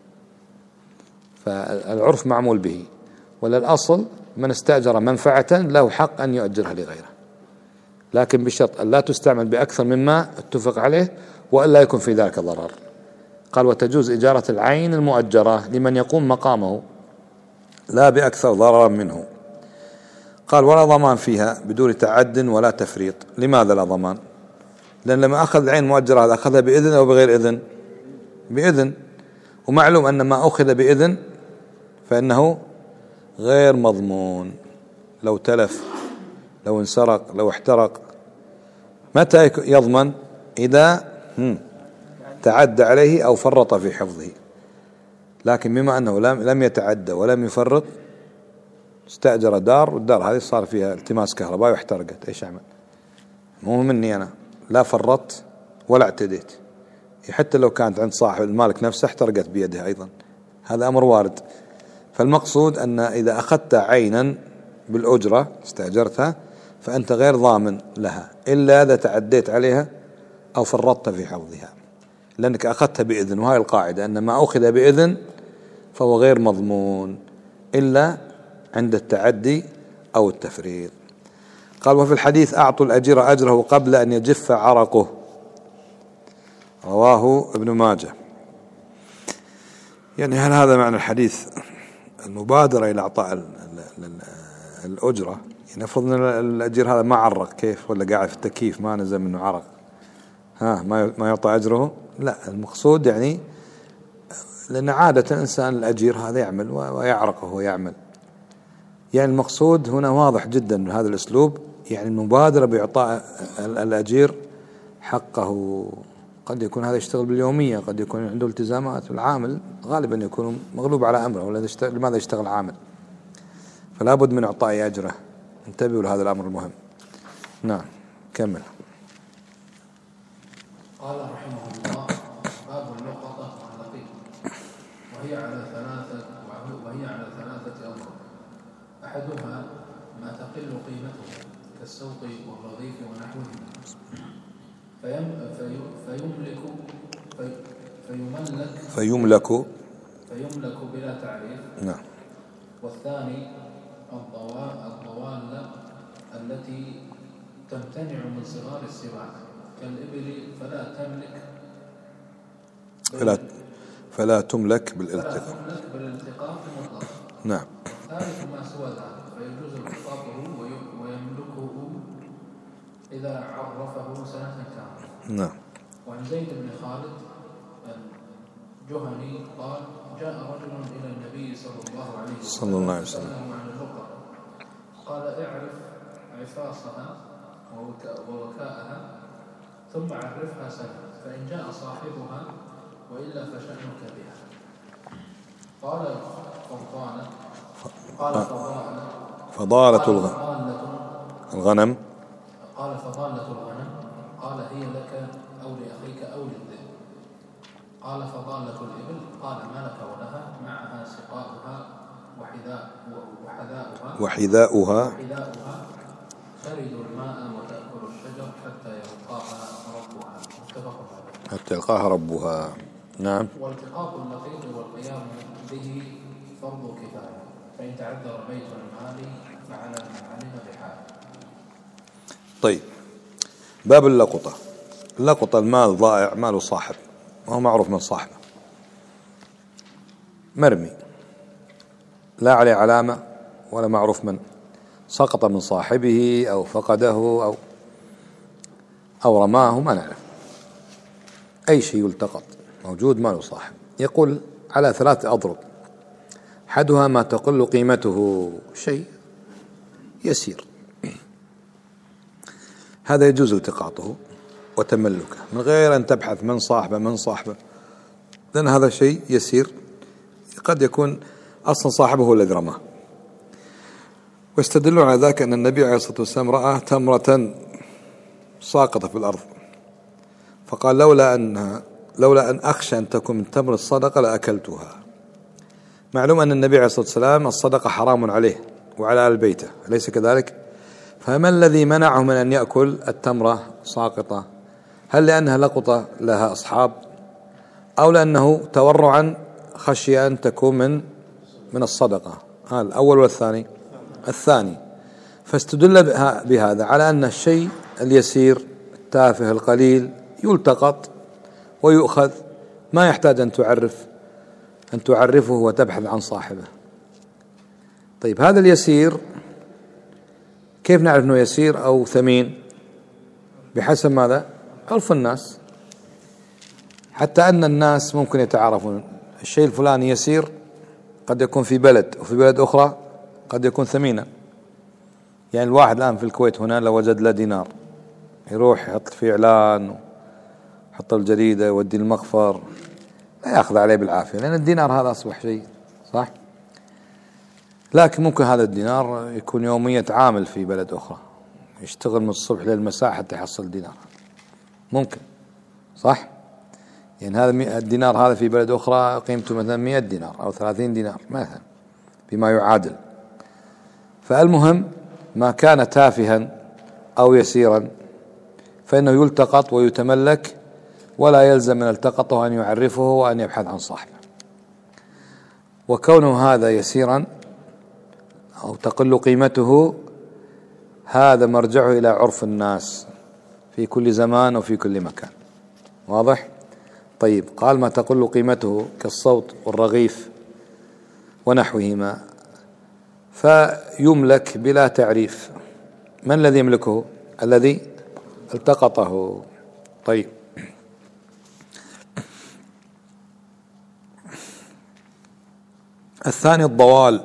فالعرف معمول به، ولا الأصل من استأجر منفعة له حق أن يؤجرها لغيره، لكن بشرط أن لا تستعمل بأكثر مما اتفق عليه، وأن لا يكون في ذلك ضرر. قال وتجوز إجارة العين المؤجرة لمن يقوم مقامه لا بأكثر ضررا منه. قال ولا ضمان فيها بدون تعد ولا تفريط. لماذا لا ضمان؟ لأن لما أخذ العين مؤجرة هذا أخذها بإذن أو بغير إذن؟ بإذن. ومعلوم أن ما أخذ بإذن فإنه غير مضمون، لو تلف، لو انسرق، لو احترق. متى يضمن؟ إذا تعدى عليه أو فرط في حفظه. لكن بما أنه لم يتعدى ولم يفرط، استأجر دار والدار هذه صار فيها التماس كهربائي واحترقت، ايش اعمل؟ مو مني انا، لا فرطت ولا اعتديت، حتى لو كانت عند صاحب المالك نفسه احترقت بيده ايضا، هذا امر وارد. فالمقصود ان اذا اخذت عينا بالاجرة استأجرتها فانت غير ضامن لها الا اذا تعديت عليها او فرطت في حفظها، لانك اخذتها باذن. وهي القاعدة ان ما اخذ باذن فهو غير مضمون الا عند التعدي أو التفريط. قال: وفي الحديث: أعطوا الأجير أجره قبل أن يجف عرقه، رواه ابن ماجه. يعني هل هذا معنى الحديث المبادرة إلى إعطاء الأجرة؟ يعني نفرض أن الأجير هذا ما عرق، كيف؟ ولا قاعد في التكييف ما نزل منه عرق، ما يعطى أجره؟ لا، المقصود يعني لأن عادة الإنسان الأجير هذا يعمل ويعرق وهو يعمل. يعني المقصود هنا واضح جدا من هذا الأسلوب، يعني المبادرة بإعطاء الأجير حقه. قد يكون هذا يشتغل باليومية، قد يكون عنده التزامات، والعامل غالبا يكون مغلوب على أمره، ولا لماذا يشتغل عامل؟ فلا بد من إعطاء أجره. انتبهوا لهذا الأمر المهم. نعم، كمل.
قال رحمه الله: باب اللقطة واللقيط، وهي على ثلاثة أمور. أحدها ما تقل قيمته كالسوق والرغيف ونحوهما فيملك بلا تعريف.
نعم.
والثاني الضوال التي تمتنع من صغار السباع كالإبل
فلا تملك بالالتقاط
مطلقا.
نعم.
الثالث ما سوى ذلك فيجوز التقاطه ويملكه إذا عرفه سنة كاملة.
نعم.
وعن زيد بن خالد الجهني قال: جاء رجل إلى النبي صلى الله عليه وسلم عن اللقطة، قال: اعرف عفاصها ووكاءها ثم عرفها سنة، فإن جاء صاحبها وإلا فشأنك بها. قال
فضالة الغنم.
قال: فضالة الغنم. قال: هي لك أو لأخيك أو للذئب. قال: فضالة الإبل. قال: ما لك ولها معها سقاؤها وحذاؤها ترد الماء وتأكل الشجر حتى
يلقاها ربها. نعم.
والتقاط اللقيط والقيام به فرض كفاية، فإن تعذر بيت المال فعلى من علم بحاله.
طيب، باب اللقطة. اللقطة المال ضائع، مال صاحب، وهو معروف من صاحبه، مرمي لا عليه علامة ولا معروف من، سقط من صاحبه أو فقده أو رماه، ما نعرف، أي شيء يلتقط موجود مال صاحب. يقول على 3 أضرب. أحدها ما تقل قيمته، شيء يسير، هذا يجوز التقاطه وتملكه من غير أن تبحث من صاحبه، لأن هذا شيء يسير، قد يكون أصلا صاحبه هو الذي رماه. واستدلوا على ذلك أن النبي عليه الصلاة والسلام رأى تمرة ساقطة في الأرض، فقال: لولا أن أخشى أن تكون من تمر الصدقة لأكلتها. معلوم أن النبي عليه الصلاة والسلام الصدقة حرام عليه وعلى آل بيته، أليس كذلك؟ فما الذي منعه من أن يأكل التمرة ساقطة؟ هل لأنها لقطة لها أصحاب، أو لأنه تورعا خشي أن تكون من الصدقة؟ هذا الأول والثاني. الثاني. فاستدل بهذا على أن الشيء اليسير التافه القليل يلتقط ويؤخذ، ما يحتاج أن تعرفه وتبحث عن صاحبه. طيب، هذا اليسير كيف نعرف أنه يسير أو ثمين؟ بحسب ماذا؟ عرف الناس، حتى أن الناس ممكن يتعارفون. الشيء الفلاني يسير قد يكون في بلد، وفي بلد أخرى قد يكون ثمينا. يعني الواحد الآن في الكويت هنا لو وجد له دينار يروح يحط فيه إعلان، يحط الجريدة، يودي المخفر، لا يأخذ عليه بالعافية، لأن الدينار هذا أصبح شيء صح. لكن ممكن هذا الدينار يكون يومية عامل في بلد أخرى، يشتغل من الصبح للمساء حتى يحصل دينار، ممكن صح. يعني هذا الدينار هذا في بلد أخرى قيمته مثلا 100 دينار أو 30 دينار مثلا بما يعادل. فالمهم ما كان تافها أو يسيرا فإنه يلتقط ويتملك، ولا يلزم من التقطه أن يعرفه وأن يبحث عن صاحبه. وكونه هذا يسيرا أو تقل قيمته هذا مرجعه إلى عرف الناس في كل زمان وفي كل مكان. واضح؟ طيب، قال ما تقل قيمته كالصوت والرغيف ونحوهما فيملك بلا تعريف. من الذي يملكه؟ الذي التقطه. طيب، الثاني الضوال.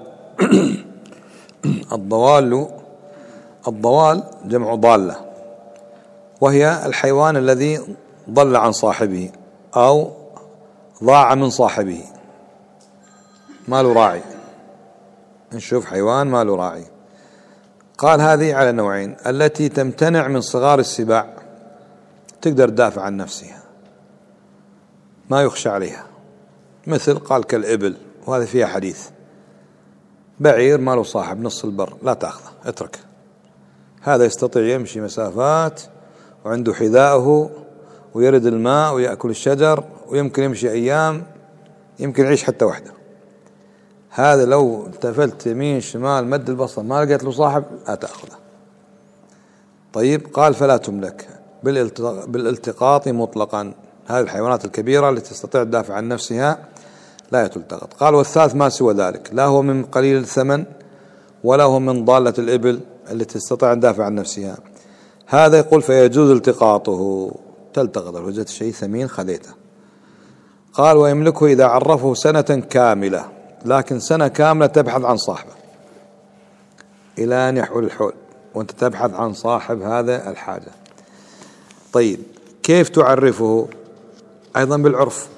الضوال جمع ضالة، وهي الحيوان الذي ضل عن صاحبه أو ضاع من صاحبه، ما له راعي. نشوف حيوان ما له راعي. قال هذه على نوعين: التي تمتنع من صغار السباع، تقدر تدافع عن نفسها ما يخشى عليها، مثل قال كالإبل، وهذا فيها حديث. بعير ما له صاحب نص البر، لا تأخذه، اتركه. هذا يستطيع يمشي مسافات وعنده حذاءه ويرد الماء ويأكل الشجر، ويمكن يمشي أيام، يمكن يعيش حتى وحده. هذا لو التفلت يمين شمال مد البصر ما لقيت له صاحب لا تأخذه. طيب، قال فلا تملك بالالتقاط مطلقا. هذه الحيوانات الكبيرة التي تستطيع تدافع عن نفسها لا تلتقط. قال والثالث ما سوى ذلك، لا هو من قليل الثمن ولا هو من ضالة الإبل التي تستطيع أن تدافع عن نفسها. هذا يقول فيجوز التقاطه، تلتقط، وجدت شيء ثمين خذيته. قال ويملكه إذا عرفه سنة كاملة، لكن سنة كاملة تبحث عن صاحبه إلى أن يحول الحول، وأنت تبحث عن صاحب هذا الحاجة. طيب، كيف تعرفه؟ أيضا بالعرف.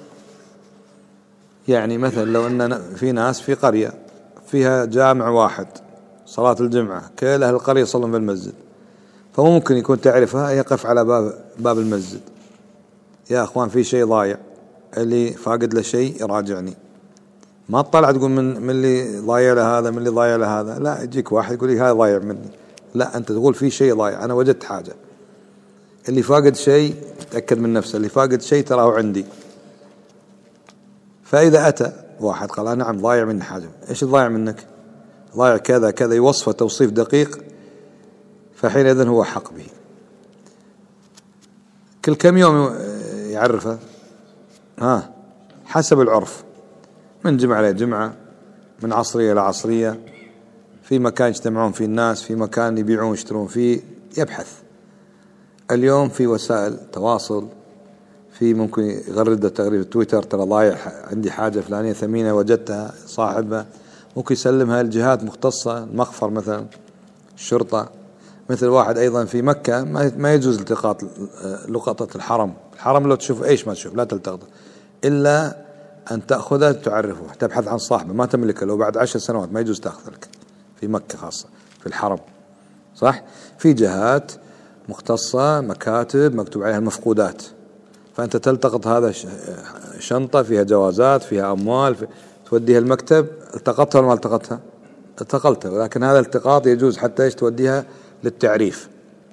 يعني مثلا لو أن في ناس في قرية فيها جامع واحد صلاة الجمعة، كل أهل القرية يصلون بالمسجد، فممكن يكون تعرفها يقف على باب المسجد: يا أخوان في شيء ضايع، اللي فاقد له شيء يراجعني. ما تطلع تقول من اللي ضايع له هذا، من اللي ضايع له هذا، لا، يجيك واحد يقول لي هذا ضايع مني، لا، أنت تقول في شيء ضايع، أنا وجدت حاجة. اللي فاقد شيء تأكد من نفسه، اللي فاقد شيء تراه عندي. فإذا أتى واحد قال نعم ضايع مني حاجة، إيش ضايع منك؟ ضايع كذا كذا، يوصفه توصيف دقيق، فحينئذ هو حق به. كل كم يوم يعرفه؟ حسب العرف، من جمعة إلى جمعة، من عصرية إلى عصرية، في مكان يجتمعون فيه الناس، في مكان يبيعون ويشترون فيه، يبحث. اليوم في وسائل تواصل، في ممكن يغرد تغريد تويتر: ترى ضايع عندي حاجة فلانية ثمينة وجدتها، صاحبها، ممكن يسلمها لجهات مختصة، المخفر مثلا، الشرطة. مثل واحد أيضا في مكة ما يجوز التقاط لقطة الحرم لو تشوف إيش ما تشوف لا تلتقطه، إلا أن تأخذه تعرفه، تبحث عن صاحبه، ما تملكه. لو بعد 10 سنوات ما يجوز تأخذ لك في مكة خاصة في الحرم، صح؟ في جهات مختصة، مكاتب مكتوب عليها المفقودات، فأنت تلتقط هذا شنطة فيها جوازات، فيها أموال، توديها المكتب. التقطتها ولا ما التقطتها؟ التقطتها، ولكن هذا الالتقاط يجوز حتى ايش؟ توديها للتعريف.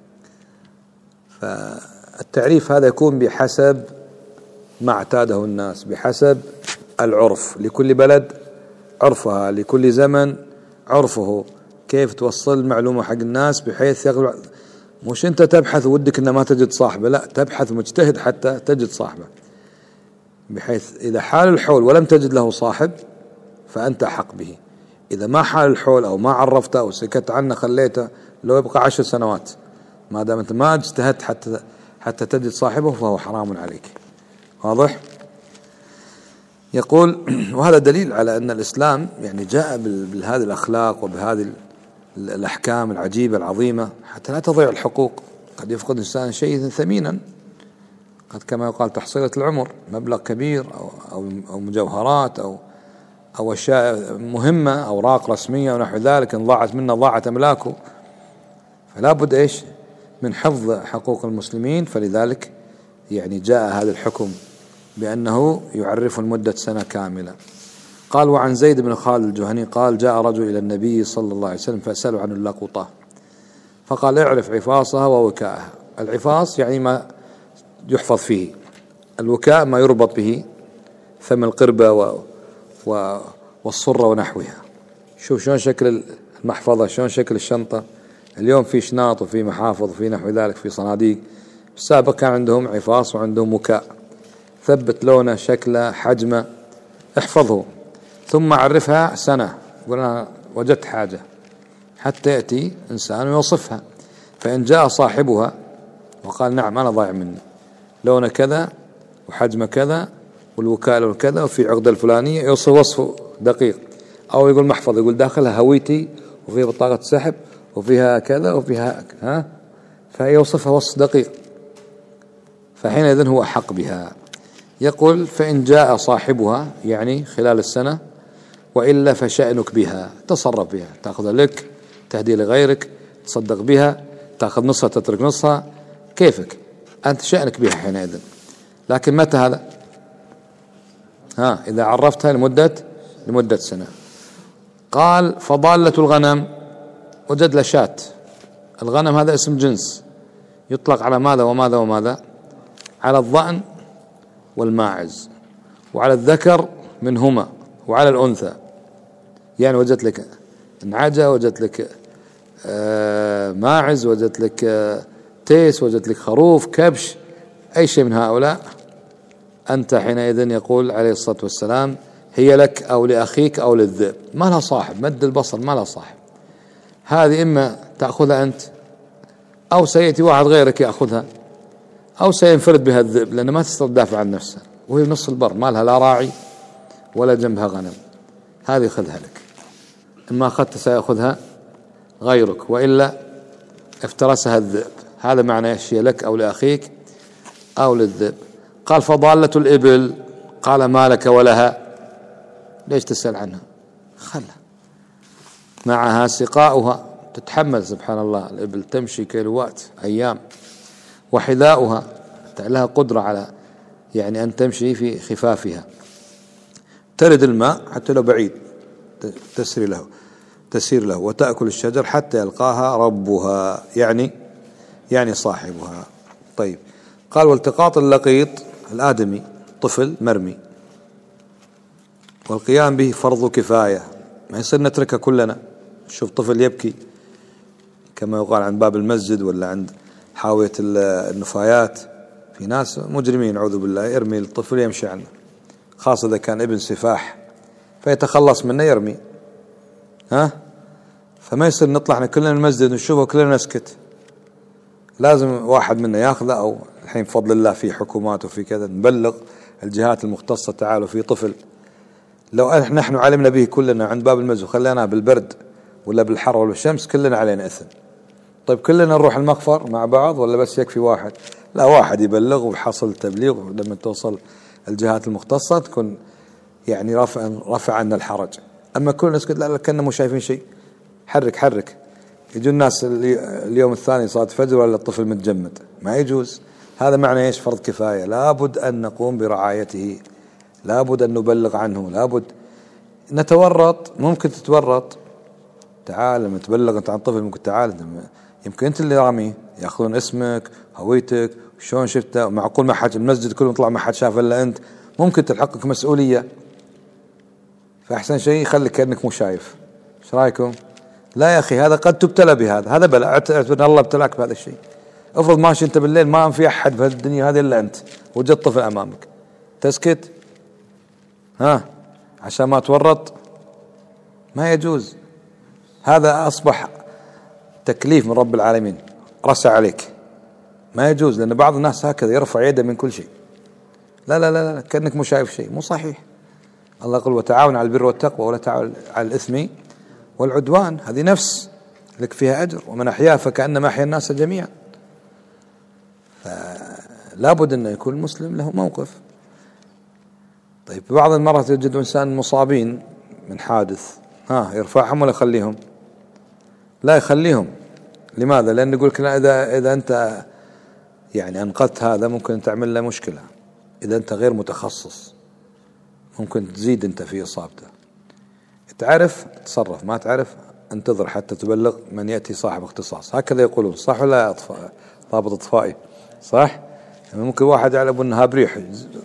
فالتعريف هذا يكون بحسب ما اعتاده الناس، بحسب العرف، لكل بلد عرفها، لكل زمن عرفه، كيف توصل المعلومة حق الناس بحيث يغلب. مش أنت تبحث ودك إن ما تجد صاحبه، لا، تبحث مجتهد حتى تجد صاحبه، بحيث إذا حال الحول ولم تجد له صاحب فأنت حق به. إذا ما حال الحول أو ما عرفته أو سكت عنه خليته، لو يبقى 10 سنوات، ما دام أنت ما اجتهدت حتى تجد صاحبه فهو حرام عليك. واضح؟ يقول وهذا دليل على أن الإسلام يعني جاء بهذه الأخلاق وبهذه الأحكام العجيبة العظيمة حتى لا تضيع الحقوق. قد يفقد الإنسان شيء ثمينا، قد كما يقال تحصيلة العمر، مبلغ كبير أو مجوهرات أو أشياء مهمة، أوراق رسمية ونحو ذلك، إن ضاعت منه ضاعت أملاكه. فلا بد إيش من حفظ حقوق المسلمين. فلذلك يعني جاء هذا الحكم بأنه يعرف المدة سنة كاملة. قال وعن زيد بن خالد الجهني قال جاء رجل إلى النبي صلى الله عليه وسلم فسأله عن اللقطة فقال اعرف عفاصها ووكاءها. العفاص يعني ما يحفظ فيه، الوكاء ما يربط به، ثم القربة والصرة ونحوها. شوف شلون شكل المحفظة، شلون شكل الشنطة. اليوم في شناط وفي محافظ وفي نحو ذلك، في صناديق. السابق كان عندهم عفاص وعندهم وكاء، ثبت لونه شكله حجمه احفظه، ثم عرفها سنة، يقول أنا وجدت حاجة، حتى يأتي إنسان ويوصفها. فإن جاء صاحبها وقال نعم أنا ضايع مني، لونه كذا وحجمه كذا والوكالة كذا وفي عقدة الفلانية، يوصف وصفه دقيق. أو يقول محفظة، يقول داخلها هويتي وفيها بطاقة سحب وفيها كذا وفيها فيوصفها وصف دقيق، فحينئذ هو أحق بها. يقول فإن جاء صاحبها يعني خلال السنة، وإلا فشأنك بها، تصرف بها، تأخذها لك، تهدي لغيرك، تصدق بها، تأخذ نصها تترك نصها، كيفك أنت، شأنك بها حينئذ. لكن متى هذا؟ إذا عرفتها لمدة سنة. قال فضالة الغنم، وجد لشات. الغنم هذا اسم جنس يطلق على ماذا وماذا وماذا؟ على الضأن والماعز، وعلى الذكر منهما، وعلى الأنثى. يعني وجدت لك نعجة، وجدت لك ماعز، وجدت لك تيس، وجدت لك خروف، كبش، أي شيء من هؤلاء، أنت حينئذ يقول عليه الصلاة والسلام هي لك أو لأخيك أو للذئب، ما لها صاحب، مد البصر ما لها صاحب. هذه إما تأخذها أنت، أو سيأتي واحد غيرك يأخذها، أو سينفرد بها الذئب، لأنه ما تستطيع تدافع عن نفسها، وهي بنص البر، ما لها لا راعي ولا جنبها غنم. هذه خذها لك، إما أخذت سيأخذها غيرك، وإلا افترسها الذئب. هذا معنى يشي لك أو لأخيك أو للذئب. قال فضالة الإبل، قال ما لك ولها، ليش تسأل عنها؟ خلها معها سقاؤها، تتحمل سبحان الله، الإبل تمشي كيلوات أيام، وحذاؤها لها قدرة على يعني أن تمشي في خفافها، ترد الماء حتى لو بعيد تسير له، وتأكل الشجر حتى يلقاها ربها، يعني صاحبها. طيب قال والتقاط اللقيط الآدمي، طفل مرمي، والقيام به فرض كفاية، ما يصير نتركه كلنا. شوف طفل يبكي كما يقال عند باب المسجد ولا عند حاوية النفايات، في ناس مجرمين أعوذ بالله يرمي الطفل يمشي عنه، خاصة إذا كان ابن سفاح فيتخلص منه يرمي. فما يصير نطلع احنا كلنا المسجد نشوفه كلنا نسكت، لازم واحد منا ياخذه. أو الحين بفضل الله في حكومات وفي كذا نبلغ الجهات المختصة تعالوا في طفل، لو نحن علمنا به كلنا عند باب المسجد خلينا بالبرد ولا بالحر ولا بالشمس كلنا علينا إثم. طيب كلنا نروح المغفر مع بعض ولا بس يكفي واحد؟ لا، واحد يبلغ ويحصل التبليغ، ولما توصل الجهات المختصة تكون يعني رفع عنا الحرج. أما كل الناس لا كنا مو شايفين شيء، حرك يجوا الناس اليوم الثاني صلاة الفجر ولا الطفل متجمد، ما يجوز. هذا معنى ايش؟ فرض كفاية، لابد أن نقوم برعايته، لابد أن نبلغ عنه، لابد نتورط. ممكن تتورط، تعال لما تبلغ أنت عن طفل ممكن تعال يمكن أنت اللي راميه، يأخذون اسمك هويتك شلون شفته، معقول ما حد المسجد كله طلع ما حد شاف إلا أنت، ممكن تلحقك مسؤولية. فأحسن شيء خليك كأنك مو شايف. ايش رايكم؟ لا يا أخي هذا قد تبتلى بهذا، هذا بلاء، اعتبر الله ابتلاك بهذا الشيء. افرض ماشي أنت بالليل ما في أحد في الدنيا هذه إلا أنت، وجد طفل أمامك، تسكت عشان ما تورط؟ ما يجوز. هذا أصبح تكليف من رب العالمين، رسى عليك، ما يجوز، لأن بعض الناس هكذا يرفع يده من كل شيء. لا لا لا لا، كأنك مو شايف شيء، مو صحيح. الله يقول وتعاون على البر والتقوى ولا تعاون على الإثم والعدوان. هذه نفس لك فيها أجر، ومن أحياها فكأنما أحيا الناس جميعا. فلا بد أن يكون المسلم له موقف. طيب بعض المرات يوجد إنسان مصابين من حادث، يرفعهم ولا يخليهم؟ لا يخليهم. لماذا؟ لأن يقول لك إذا أنت يعني أنقذت هذا ممكن تعمل له مشكلة، إذا أنت غير متخصص ممكن تزيد أنت في إصابته. تعرف تصرف، ما تعرف انتظر حتى تبلغ من يأتي صاحب اختصاص. هكذا يقولون، صح ولا ضابط اطفائي؟ صح. يعني ممكن واحد يعلم انها بريح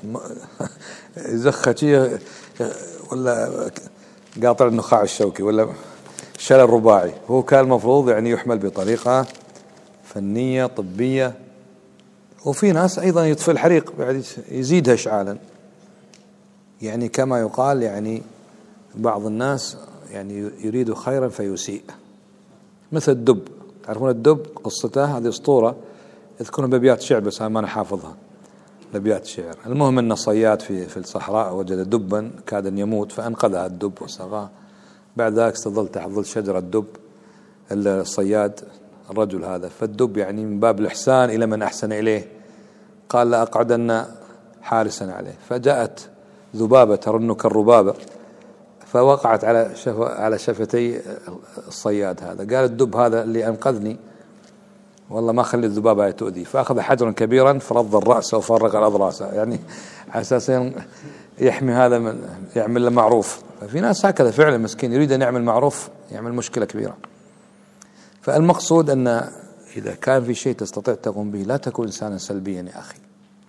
يزخة ولا قاطع النخاع الشوكي ولا شلل رباعي، هو كان المفروض يعني يحمل بطريقة فنية طبية. وفي ناس أيضا يطفي الحريق بعد يزيدها إشعالا، يعني كما يقال يعني بعض الناس يعني يريد خيرا فيسيء، مثل الدب. تعرفون الدب قصته هذه أسطورة يذكرون بأبيات شعر، بس ما أنا حافظها بأبيات شعر. المهم أن صياد في الصحراء وجد دبا كاد أن يموت فأنقذها الدب وسقاه. بعد ذلك استظل تحت ظل شجرة الدب الصياد الرجل هذا، فالدب يعني من باب الإحسان إلى من أحسن إليه قال لأقعدن حارسا عليه. فجاءت ذبابة ترن كالربابة فوقعت على شفتي الصياد هذا. قال الدب هذا اللي أنقذني والله ما خلي الذبابة تؤذي. فأخذ حجرا كبيرا فرض الرأس وفرق الأضراس، يعني على أساس يحمي هذا من يعمل له معروف. ففي ناس هكذا فعلا مسكين يريد أن يعمل معروف يعمل مشكلة كبيرة. فالمقصود أن إذا كان في شيء تستطيع تقوم به لا تكون إنسانا سلبيا يا أخي،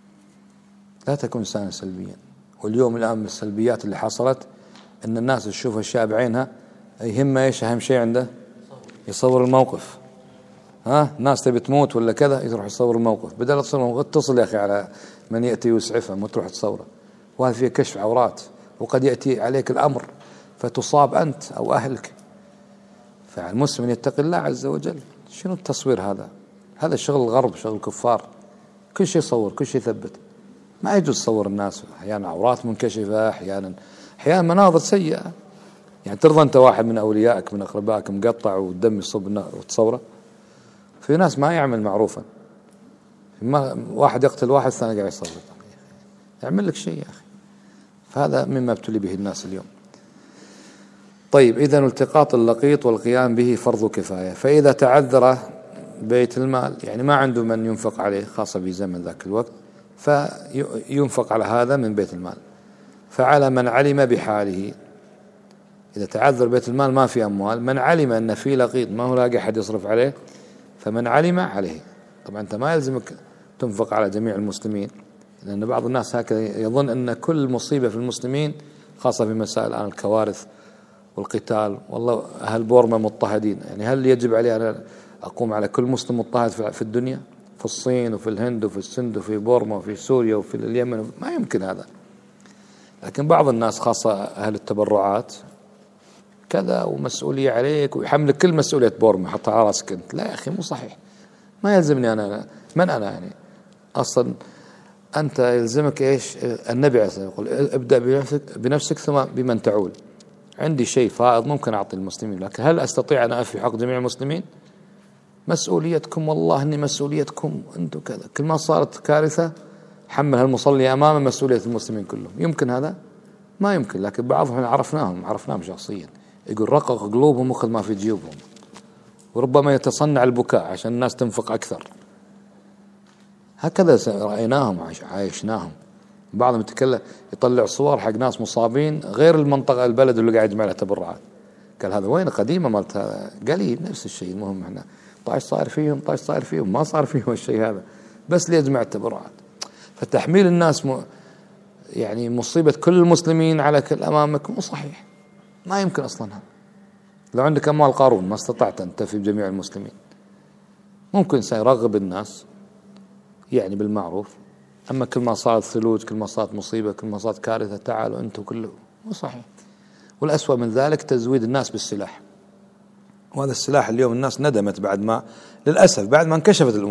لا تكون إنسانا سلبيا. واليوم الآن من السلبيات اللي حصلت أن الناس تشوف أشياء بعينها، يهمه إيش أهم شيء عنده؟ يصور الموقف. ناس تبي تموت ولا كذا يروح يصور الموقف، بدل تصور الموقف اتصل يا أخي على من يأتي ويسعفه ما تروح تصوره. وهذا فيه كشف عورات، وقد يأتي عليك الأمر فتصاب أنت أو أهلك. فالمسلم يتقي الله عز وجل. شنو التصوير هذا؟ هذا شغل الغرب، شغل الكفار. كل شيء يصور، كل شيء يثبت. ما يجوز تصور الناس، أحيانا عورات منكشفة، أحيانا مناظر سيئة. يعني ترضى أنت واحد من أوليائك من أقربائك مقطع والدم يصب وتصوره؟ في ناس ما يعمل معروفا، واحد يقتل واحد ثاني قاعد يصور، يعمل لك شيء يا أخي. فهذا مما ابتلي به الناس اليوم. طيب إذن التقاط اللقيط والقيام به فرض كفاية. فإذا تعذر بيت المال يعني ما عنده من ينفق عليه، خاصة في زمن ذاك الوقت، فينفق على هذا من بيت المال. فعلى من علم بحاله، إذا تعذر بيت المال ما في أموال، من علم أن في لقيط ما هو لاقي أحد يصرف عليه فمن علم عليه. طبعا أنت ما يلزمك تنفق على جميع المسلمين، لأن بعض الناس هكذا يظن أن كل مصيبة في المسلمين، خاصة في مسائل الآن الكوارث والقتال، والله أهل بورما مضطهدين. يعني هل يجب علي أن أقوم على كل مسلم مضطهد في الدنيا، في الصين وفي الهند وفي السند وفي بورما وفي سوريا وفي اليمن؟ ما يمكن هذا. لكن بعض الناس خاصة أهل التبرعات كذا ومسؤولية عليك ويحملك كل مسؤولية بورما حتى على راسك أنت. لا يا أخي مو صحيح، ما يلزمني أنا. من أنا يعني أصلا؟ أنت يلزمك إيش؟ النبي عليه الصلاة والسلام يقول ابدأ بنفسك ثم بمن تعول. عندي شيء فائض ممكن أعطي المسلمين، لكن هل أستطيع أن أفي حق جميع المسلمين؟ مسؤوليتكم والله إني مسؤوليتكم أنتم كذا. كل ما صارت كارثة حملها المصلي أمامه مسؤولية المسلمين كلهم. يمكن هذا؟ ما يمكن. لكن بعضهم عرفناهم شخصيا، يقول رقق قلوبهم وخذ ما في جيوبهم، وربما يتصنع البكاء عشان الناس تنفق أكثر. هكذا رأيناهم عايشناهم. بعضهم يتكلم يطلع صور حق ناس مصابين غير المنطقة البلد اللي قاعد يجمع له تبرعات. قال هذا وين قديمة مالت هذا؟ قليل نفس الشيء. المهم احنا طايش صاير فيهم ما صار فيهم الشيء هذا، بس ليجمع التبرعات. فتحميل الناس يعني مصيبة كل المسلمين على كل أمامك مو صحيح، ما يمكن أصلا. لو عندك أموال قارون ما استطعت أن تفي بجميع المسلمين. ممكن سيرغب الناس يعني بالمعروف، أما كل ما صارت ثلوج، كل ما صارت مصيبة، كل ما صارت كارثة تعالوا أنتم كله، مو صحيح. والأسوأ من ذلك تزويد الناس بالسلاح. وهذا السلاح اليوم الناس ندمت بعد ما، للأسف بعد ما انكشفت الأمور،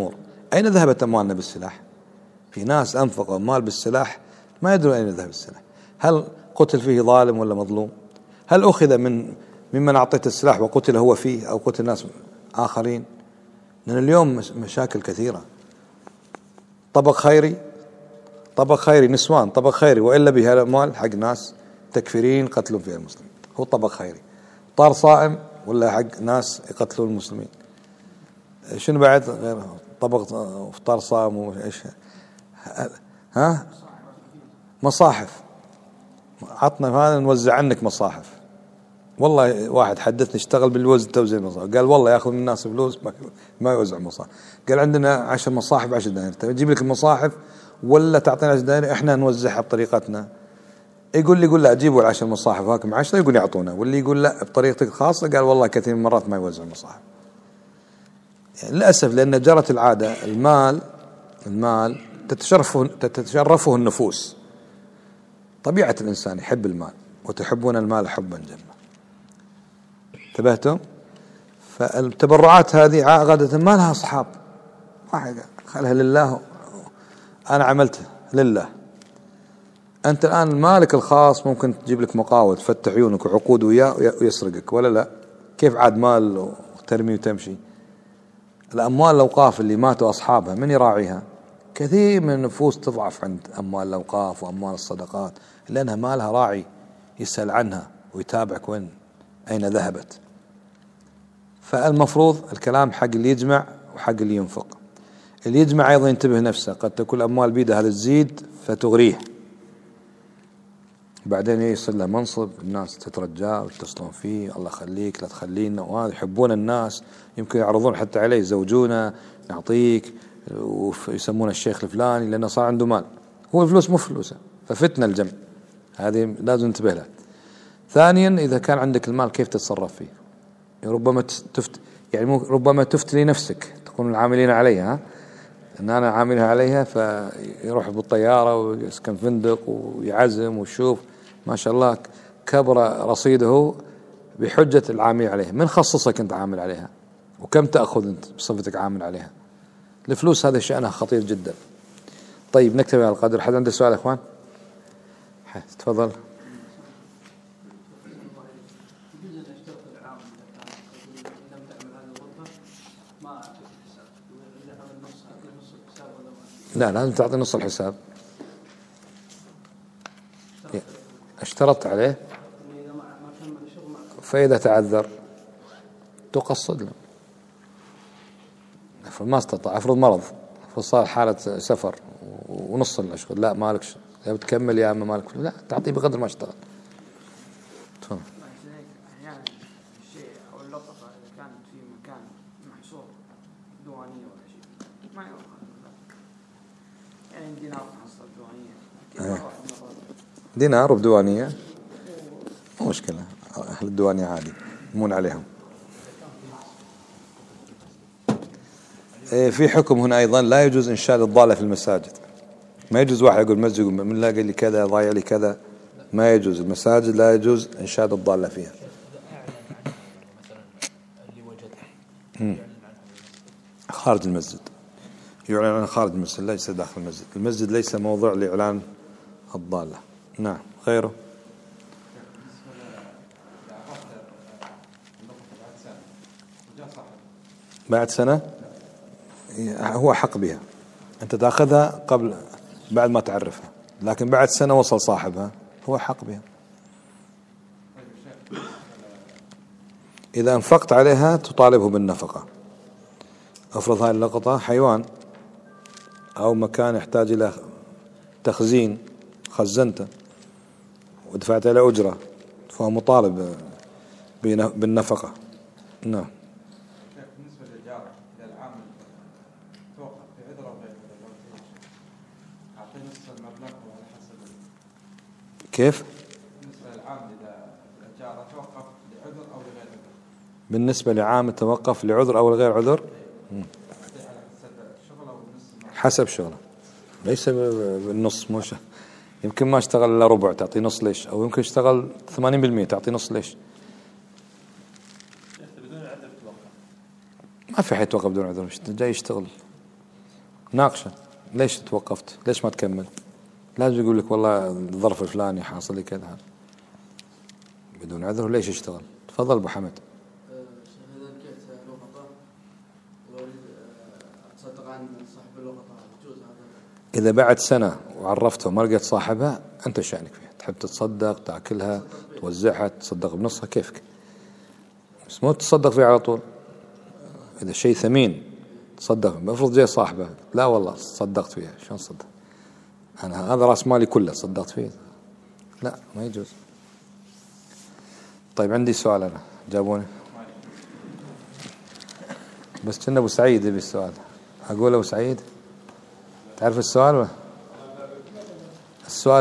أين ذهبت أموالنا بالسلاح؟ في ناس أنفقوا أموال بالسلاح ما يدرون أين ذهب السلاح. هل قتل فيه ظالم ولا مظلوم؟ هل أخذ ممن أعطيت السلاح وقتل هو فيه أو قتل ناس آخرين؟ لأن اليوم مشاكل كثيرة. طبق خيري نسوان، طبق خيري وإلا به الأموال حق ناس تكفيرين قتلوا فيها المسلمين، هو طبق خيري. طار صائم ولا حق ناس يقتلون المسلمين. شنو بعد غير طبق افطار صائم وإيش؟ ها مصاحف، عطنا هذا نوزع عنك مصاحف. والله واحد حدثني اشتغل توزيع المصاحف، قال والله ياخذ من الناس فلوس ما يوزع مصاحف. قال عندنا 10 مصاحف 10 دنانير، تجيب لك المصاحف ولا تعطينا 10 دنانير احنا نوزعها بطريقتنا؟ يقول لا جيبوا 10 مصاحف هاكم 10، يقول يعطونا، واللي يقول لا بطريقتك الخاصة قال والله كثير من المرات ما يوزع المصاحف. يعني للأسف لأن جرت العادة المال تتشرفه النفوس. طبيعة الإنسان يحب المال، وتحبون المال حبا جما. انتبهتم؟ فالتبرعات هذه عادة ما لها أصحاب، واحد خلها لله، أنا عملته لله. أنت الآن مالك الخاص ممكن تجيب لك مقاول تفتح عيونك وعقود وياه ويسرقك ولا لا؟ كيف عاد مال وترمي وتمشي؟ الأموال الأوقاف اللي ماتوا أصحابها من يراعيها؟ كثير من النفوس تضعف عند أموال الأوقاف وأموال الصدقات لأنها مالها راعي يسأل عنها ويتابعك أين ذهبت. فالمفروض الكلام حق اللي يجمع وحق اللي ينفق. اللي يجمع أيضا ينتبه نفسه، قد تكون الأموال بيده هذا تزيد فتغريه، بعدين يصل له منصب الناس تترجاه ويتصلون فيه، الله خليك لا تخلينا، وهذا يحبون الناس، يمكن يعرضون حتى عليه يزوجونه نعطيك، ويسمونه الشيخ الفلاني لأنه صار عنده مال. هو الفلوس مو فلوسه، ففتنة الجمع هذه لازم ننتبه لها. ثانيا إذا كان عندك المال كيف تتصرف فيه؟ ربما تفتلي نفسك، تكون العاملين عليها ان انا عاملها عليها، فيروح بالطياره ويسكن فندق ويعزم ويشوف ما شاء الله كبر رصيده بحجه العامل عليها. من خصصك انت عامل عليها؟ وكم تاخذ انت بصفتك عامل عليها؟ الفلوس هذا شأنها خطير جدا. طيب نكتفي على القدر. حد عنده سؤال يا اخوان؟ تفضل. لا لازم تعطي نص الحساب. اشترطت عليه فإذا تعذر تقصد له. افرض ما استطاع، افرض مرض، افرض صار حالة سفر ونص الشغل، لا مالك يا بتكمل يا اما مالك، لا تعطيه بقدر ما اشتغل. تفضل.
احيانا الشيء او اللقطه اذا كانت في مكان محصور ديوانيه ولا شيء ما يؤخذ، يعني دينار محصل ديوانيه،
دينار بديوانيه مو مشكله، اهل الديوانيه عادي يمون عليهم. في حكم هنا ايضا لا يجوز انشاد الضاله في المساجد. ما يجوز واحد يقول مسجد من لاقي لي كذا ضايع لي كذا، ما يجوز. المساجد لا يجوز انشاد الضاله فيها. خارج المسجد يعلن عن خارج المسجد، ليس داخل المسجد. المسجد ليس موضوع لإعلان الضالة. نعم. غيره؟ بعد سنة هو حق بها، أنت تأخذها بعد ما تعرفها، لكن بعد سنة وصل صاحبها هو حق بها. إذا أنفقت عليها تطالبه بالنفقة. أفرض هاي اللقطة حيوان أو مكان يحتاج إلى تخزين، خزنته ودفعت له أجرة، فهو مطالب بالنفقة. نعم.
بالنسبة للإيجار إذا العامل توقف في عذر أو غير عذر أعطي نصف المبلغ على حسب.
كيف؟
بالنسبة للعامل إذا الإيجار توقف لعذر أو لغير عذر.
بالنسبة لعامل توقف لعذر أو لغير عذر حسب شغله، ليس بالنص. مش يمكن ما اشتغل إلا ربع تعطي نص ليش، أو يمكن اشتغل 80% تعطي نص ليش. ما في حد يتوقف بدون عذر، جاي يشتغل ناقشه ليش توقفت؟ ليش ما تكمل؟ لازم يقول لك والله الظرف الفلاني حاصل لي كذا، بدون عذر ليش يشتغل؟ تفضل ابو حمد.
إذا لقيت لقطة وأريد أتصدق عن صاحب اللقطة يجوز هذا؟
إذا بعد سنة وعرفته وما لقيت صاحبها أنت شأنك فيها، تحب تتصدق تأكلها توزعها تصدق بنصها كيفك، بس مو تصدق فيها على طول. إذا شيء ثمين تصدق، بفرض زي صاحبه لا والله صدقت فيها، شلون صدق؟ أنا هذا رأس مالي كله صدقت فيه، لا ما يجوز. طيب عندي سؤال أنا، جابوني بس كنا أبو سعيد يبي السؤال، أقول أبو سعيد تعرف السؤال ولا؟ السؤال